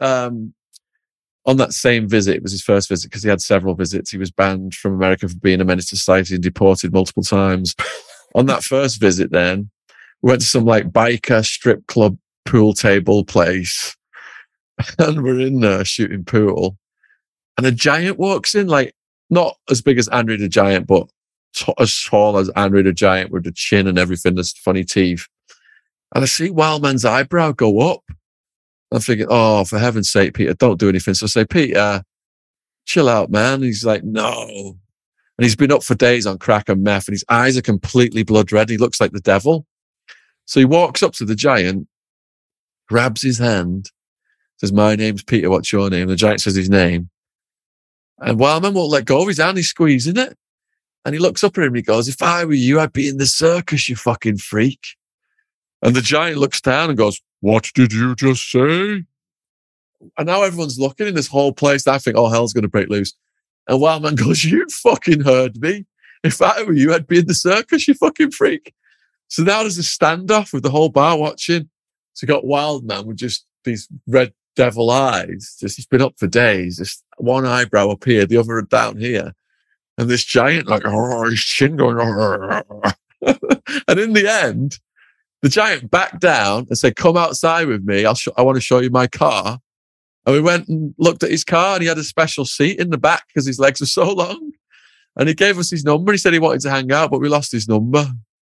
on that same visit. It was his first visit because he had several visits. He was banned from America for being a menace to society and deported multiple times. On that first visit, then we went to some like biker strip club pool table place, and we're in there shooting pool, and a giant walks in, like not as big as Andre the Giant, but as tall as Andre the Giant with the chin and everything. There's funny teeth, and I see Wildman's eyebrow go up. I'm thinking, oh, for heaven's sake, Peter, don't do anything. So I say, Peter, chill out, man. And he's like, no. And he's been up for days on crack and meth, and his eyes are completely blood red. He looks like the devil. So he walks up to the giant, grabs his hand, says, my name's Peter, what's your name? The giant says his name. And Wildman won't let go of his hand. He's squeezing it. And he looks up at him and he goes, if I were you, I'd be in the circus, you fucking freak. And the giant looks down and goes, what did you just say? And now everyone's looking in this whole place. I think, oh, hell's going to break loose. And Wildman goes, you fucking heard me. If I were you, I'd be in the circus, you fucking freak. So now there's a standoff with the whole bar watching. So you got Wildman with just these red devil eyes. He's been up for days. Just one eyebrow up here, the other down here. And this giant, like, oh, his chin going, oh. And in the end, the giant backed down and said, come outside with me. I want to show you my car. And we went and looked at his car, and he had a special seat in the back because his legs were so long. And he gave us his number. He said he wanted to hang out, but we lost his number.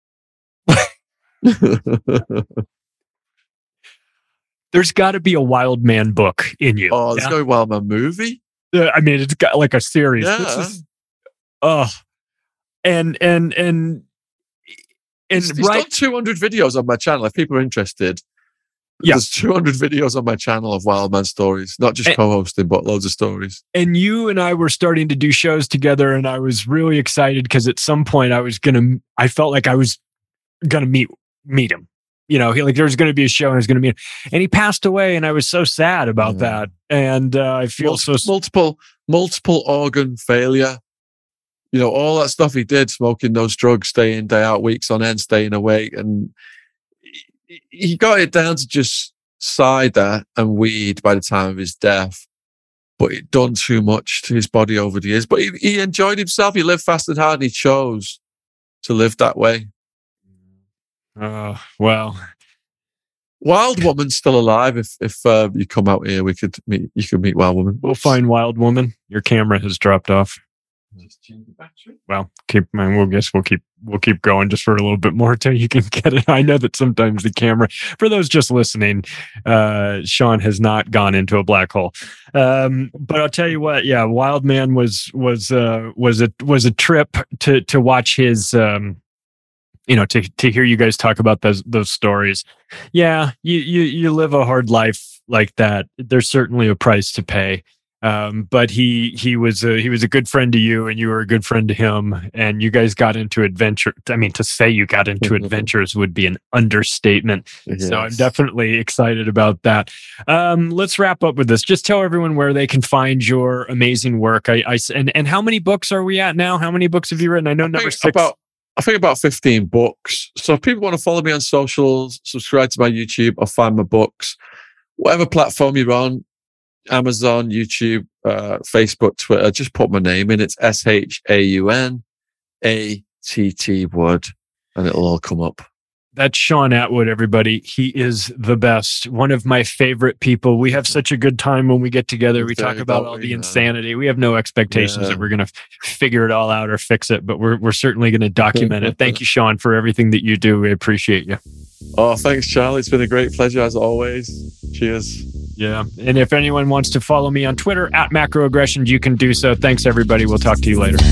There's got to be a Wild Man book in you. Oh, there's no Wild Man movie. I mean, it's got like a series. Yeah. He's done 200 videos on my channel. If people are interested, there's 200 videos on my channel of Wild Man stories, not just co-hosting, but loads of stories. And you and I were starting to do shows together, and I was really excited because at some point I felt like I was gonna meet him. There was going to be a show and I was going to meet him. And he passed away, and I was so sad about that. And I feel multiple organ failure. All that stuff he did, smoking those drugs, day in, day out, weeks on end, staying awake. And he got it down to just cider and weed by the time of his death. But it done too much to his body over the years. But he enjoyed himself. He lived fast and hard, and he chose to live that way. Well. Wild Woman's still alive. If you come out here, you could meet Wild Woman. We'll find Wild Woman. Your camera has dropped off. Just change the battery. Well, we'll keep going just for a little bit more until you can get it. I know that sometimes the camera, for those just listening, Sean has not gone into a black hole. But I'll tell you what, yeah, Wildman was a trip to watch his, to hear you guys talk about those stories. Yeah, you live a hard life like that. There's certainly a price to pay. But he was a good friend to you, and you were a good friend to him, and you guys got into adventure. I mean, to say you got into adventures would be an understatement. Yes. So I'm definitely excited about that. Let's wrap up with this. Just tell everyone where they can find your amazing work. And how many books are we at now? How many books have you written? I know number 6. I think about 15 books. So if people want to follow me on socials, subscribe to my YouTube, or find my books, whatever platform you're on, Amazon, YouTube, Facebook, Twitter, just put my name in. It's ShaunAttwood, and it'll all come up. That's Shaun Attwood, everybody. He is the best. One of my favorite people. We have such a good time when we get together. We talk about all the insanity. We have no expectations that we're going to figure it all out or fix it, but we're certainly going to document it. Thank you, Shaun, for everything that you do. We appreciate you. Oh, thanks, Charlie. It's been a great pleasure as always. Cheers. Yeah. And if anyone wants to follow me on Twitter at Macroaggressions, you can do so. Thanks, everybody. We'll talk to you later.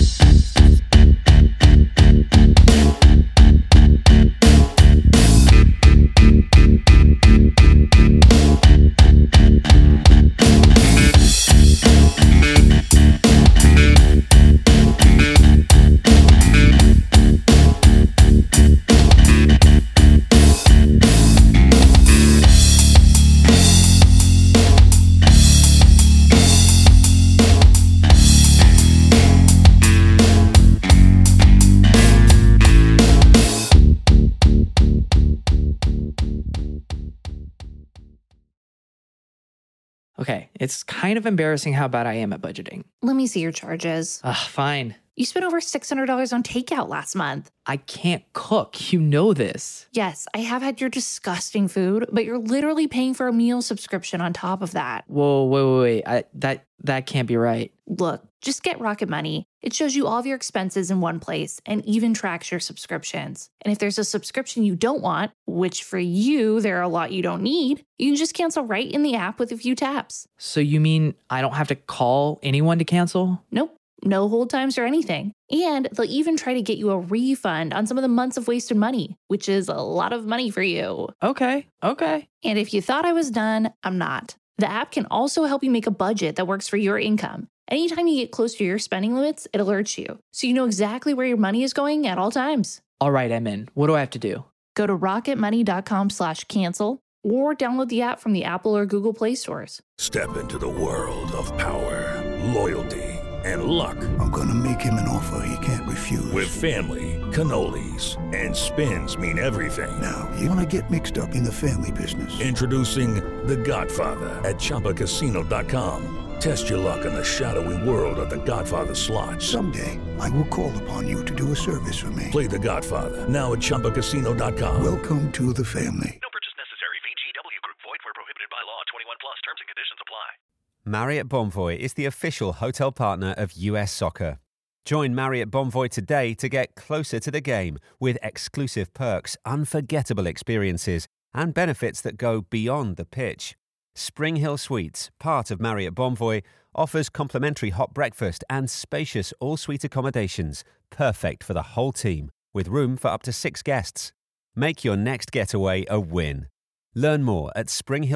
Okay, it's kind of embarrassing how bad I am at budgeting. Let me see your charges. Fine. You spent over $600 on takeout last month. I can't cook. You know this. Yes, I have had your disgusting food, but you're literally paying for a meal subscription on top of that. Whoa, wait. That can't be right. Look, just get Rocket Money. It shows you all of your expenses in one place and even tracks your subscriptions. And if there's a subscription you don't want, which for you, there are a lot you don't need, you can just cancel right in the app with a few taps. So you mean I don't have to call anyone to cancel? Nope. No hold times or anything. And they'll even try to get you a refund on some of the months of wasted money, which is a lot of money for you. Okay. And if you thought I was done, I'm not. The app can also help you make a budget that works for your income. Anytime you get close to your spending limits, it alerts you, so you know exactly where your money is going at all times. All right, I'm in. What do I have to do? Go to rocketmoney.com/cancel or download the app from the Apple or Google Play stores. Step into the world of power, loyalty, and luck. I'm gonna make him an offer he can't refuse. With family, cannolis, and spins mean everything. Now, you wanna get mixed up in the family business. Introducing The Godfather at ChumbaCasino.com. Test your luck in the shadowy world of The Godfather slot. Someday, I will call upon you to do a service for me. Play The Godfather now at ChumbaCasino.com. Welcome to the family. No purchase necessary. VGW Group. Void where prohibited by law. 21 plus. Terms and conditions apply. Marriott Bonvoy is the official hotel partner of US Soccer. Join Marriott Bonvoy today to get closer to the game with exclusive perks, unforgettable experiences, and benefits that go beyond the pitch. Spring Hill Suites, part of Marriott Bonvoy, offers complimentary hot breakfast and spacious all-suite accommodations, perfect for the whole team, with room for up to 6 guests. Make your next getaway a win. Learn more at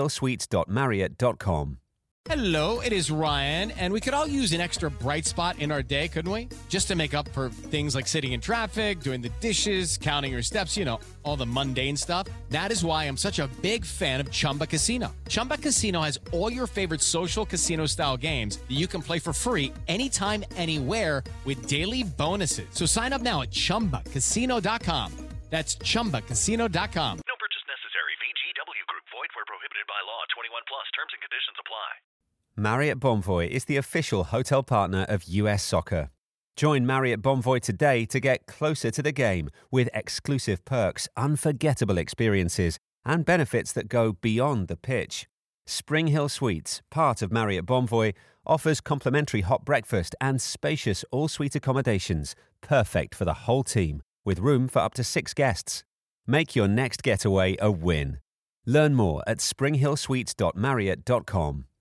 springhillsuites.marriott.com. Hello, it is Ryan, and we could all use an extra bright spot in our day, couldn't we? Just to make up for things like sitting in traffic, doing the dishes, counting your steps, all the mundane stuff. That is why I'm such a big fan of Chumba Casino. Chumba Casino has all your favorite social casino-style games that you can play for free anytime, anywhere with daily bonuses. So sign up now at ChumbaCasino.com. That's ChumbaCasino.com. No purchase necessary. VGW Group. Void where prohibited by law. 21 plus. Terms and conditions apply. Marriott Bonvoy is the official hotel partner of US Soccer. Join Marriott Bonvoy today to get closer to the game with exclusive perks, unforgettable experiences, and benefits that go beyond the pitch. Spring Hill Suites, part of Marriott Bonvoy, offers complimentary hot breakfast and spacious all-suite accommodations, perfect for the whole team, with room for up to 6 guests. Make your next getaway a win. Learn more at springhillsuites.marriott.com.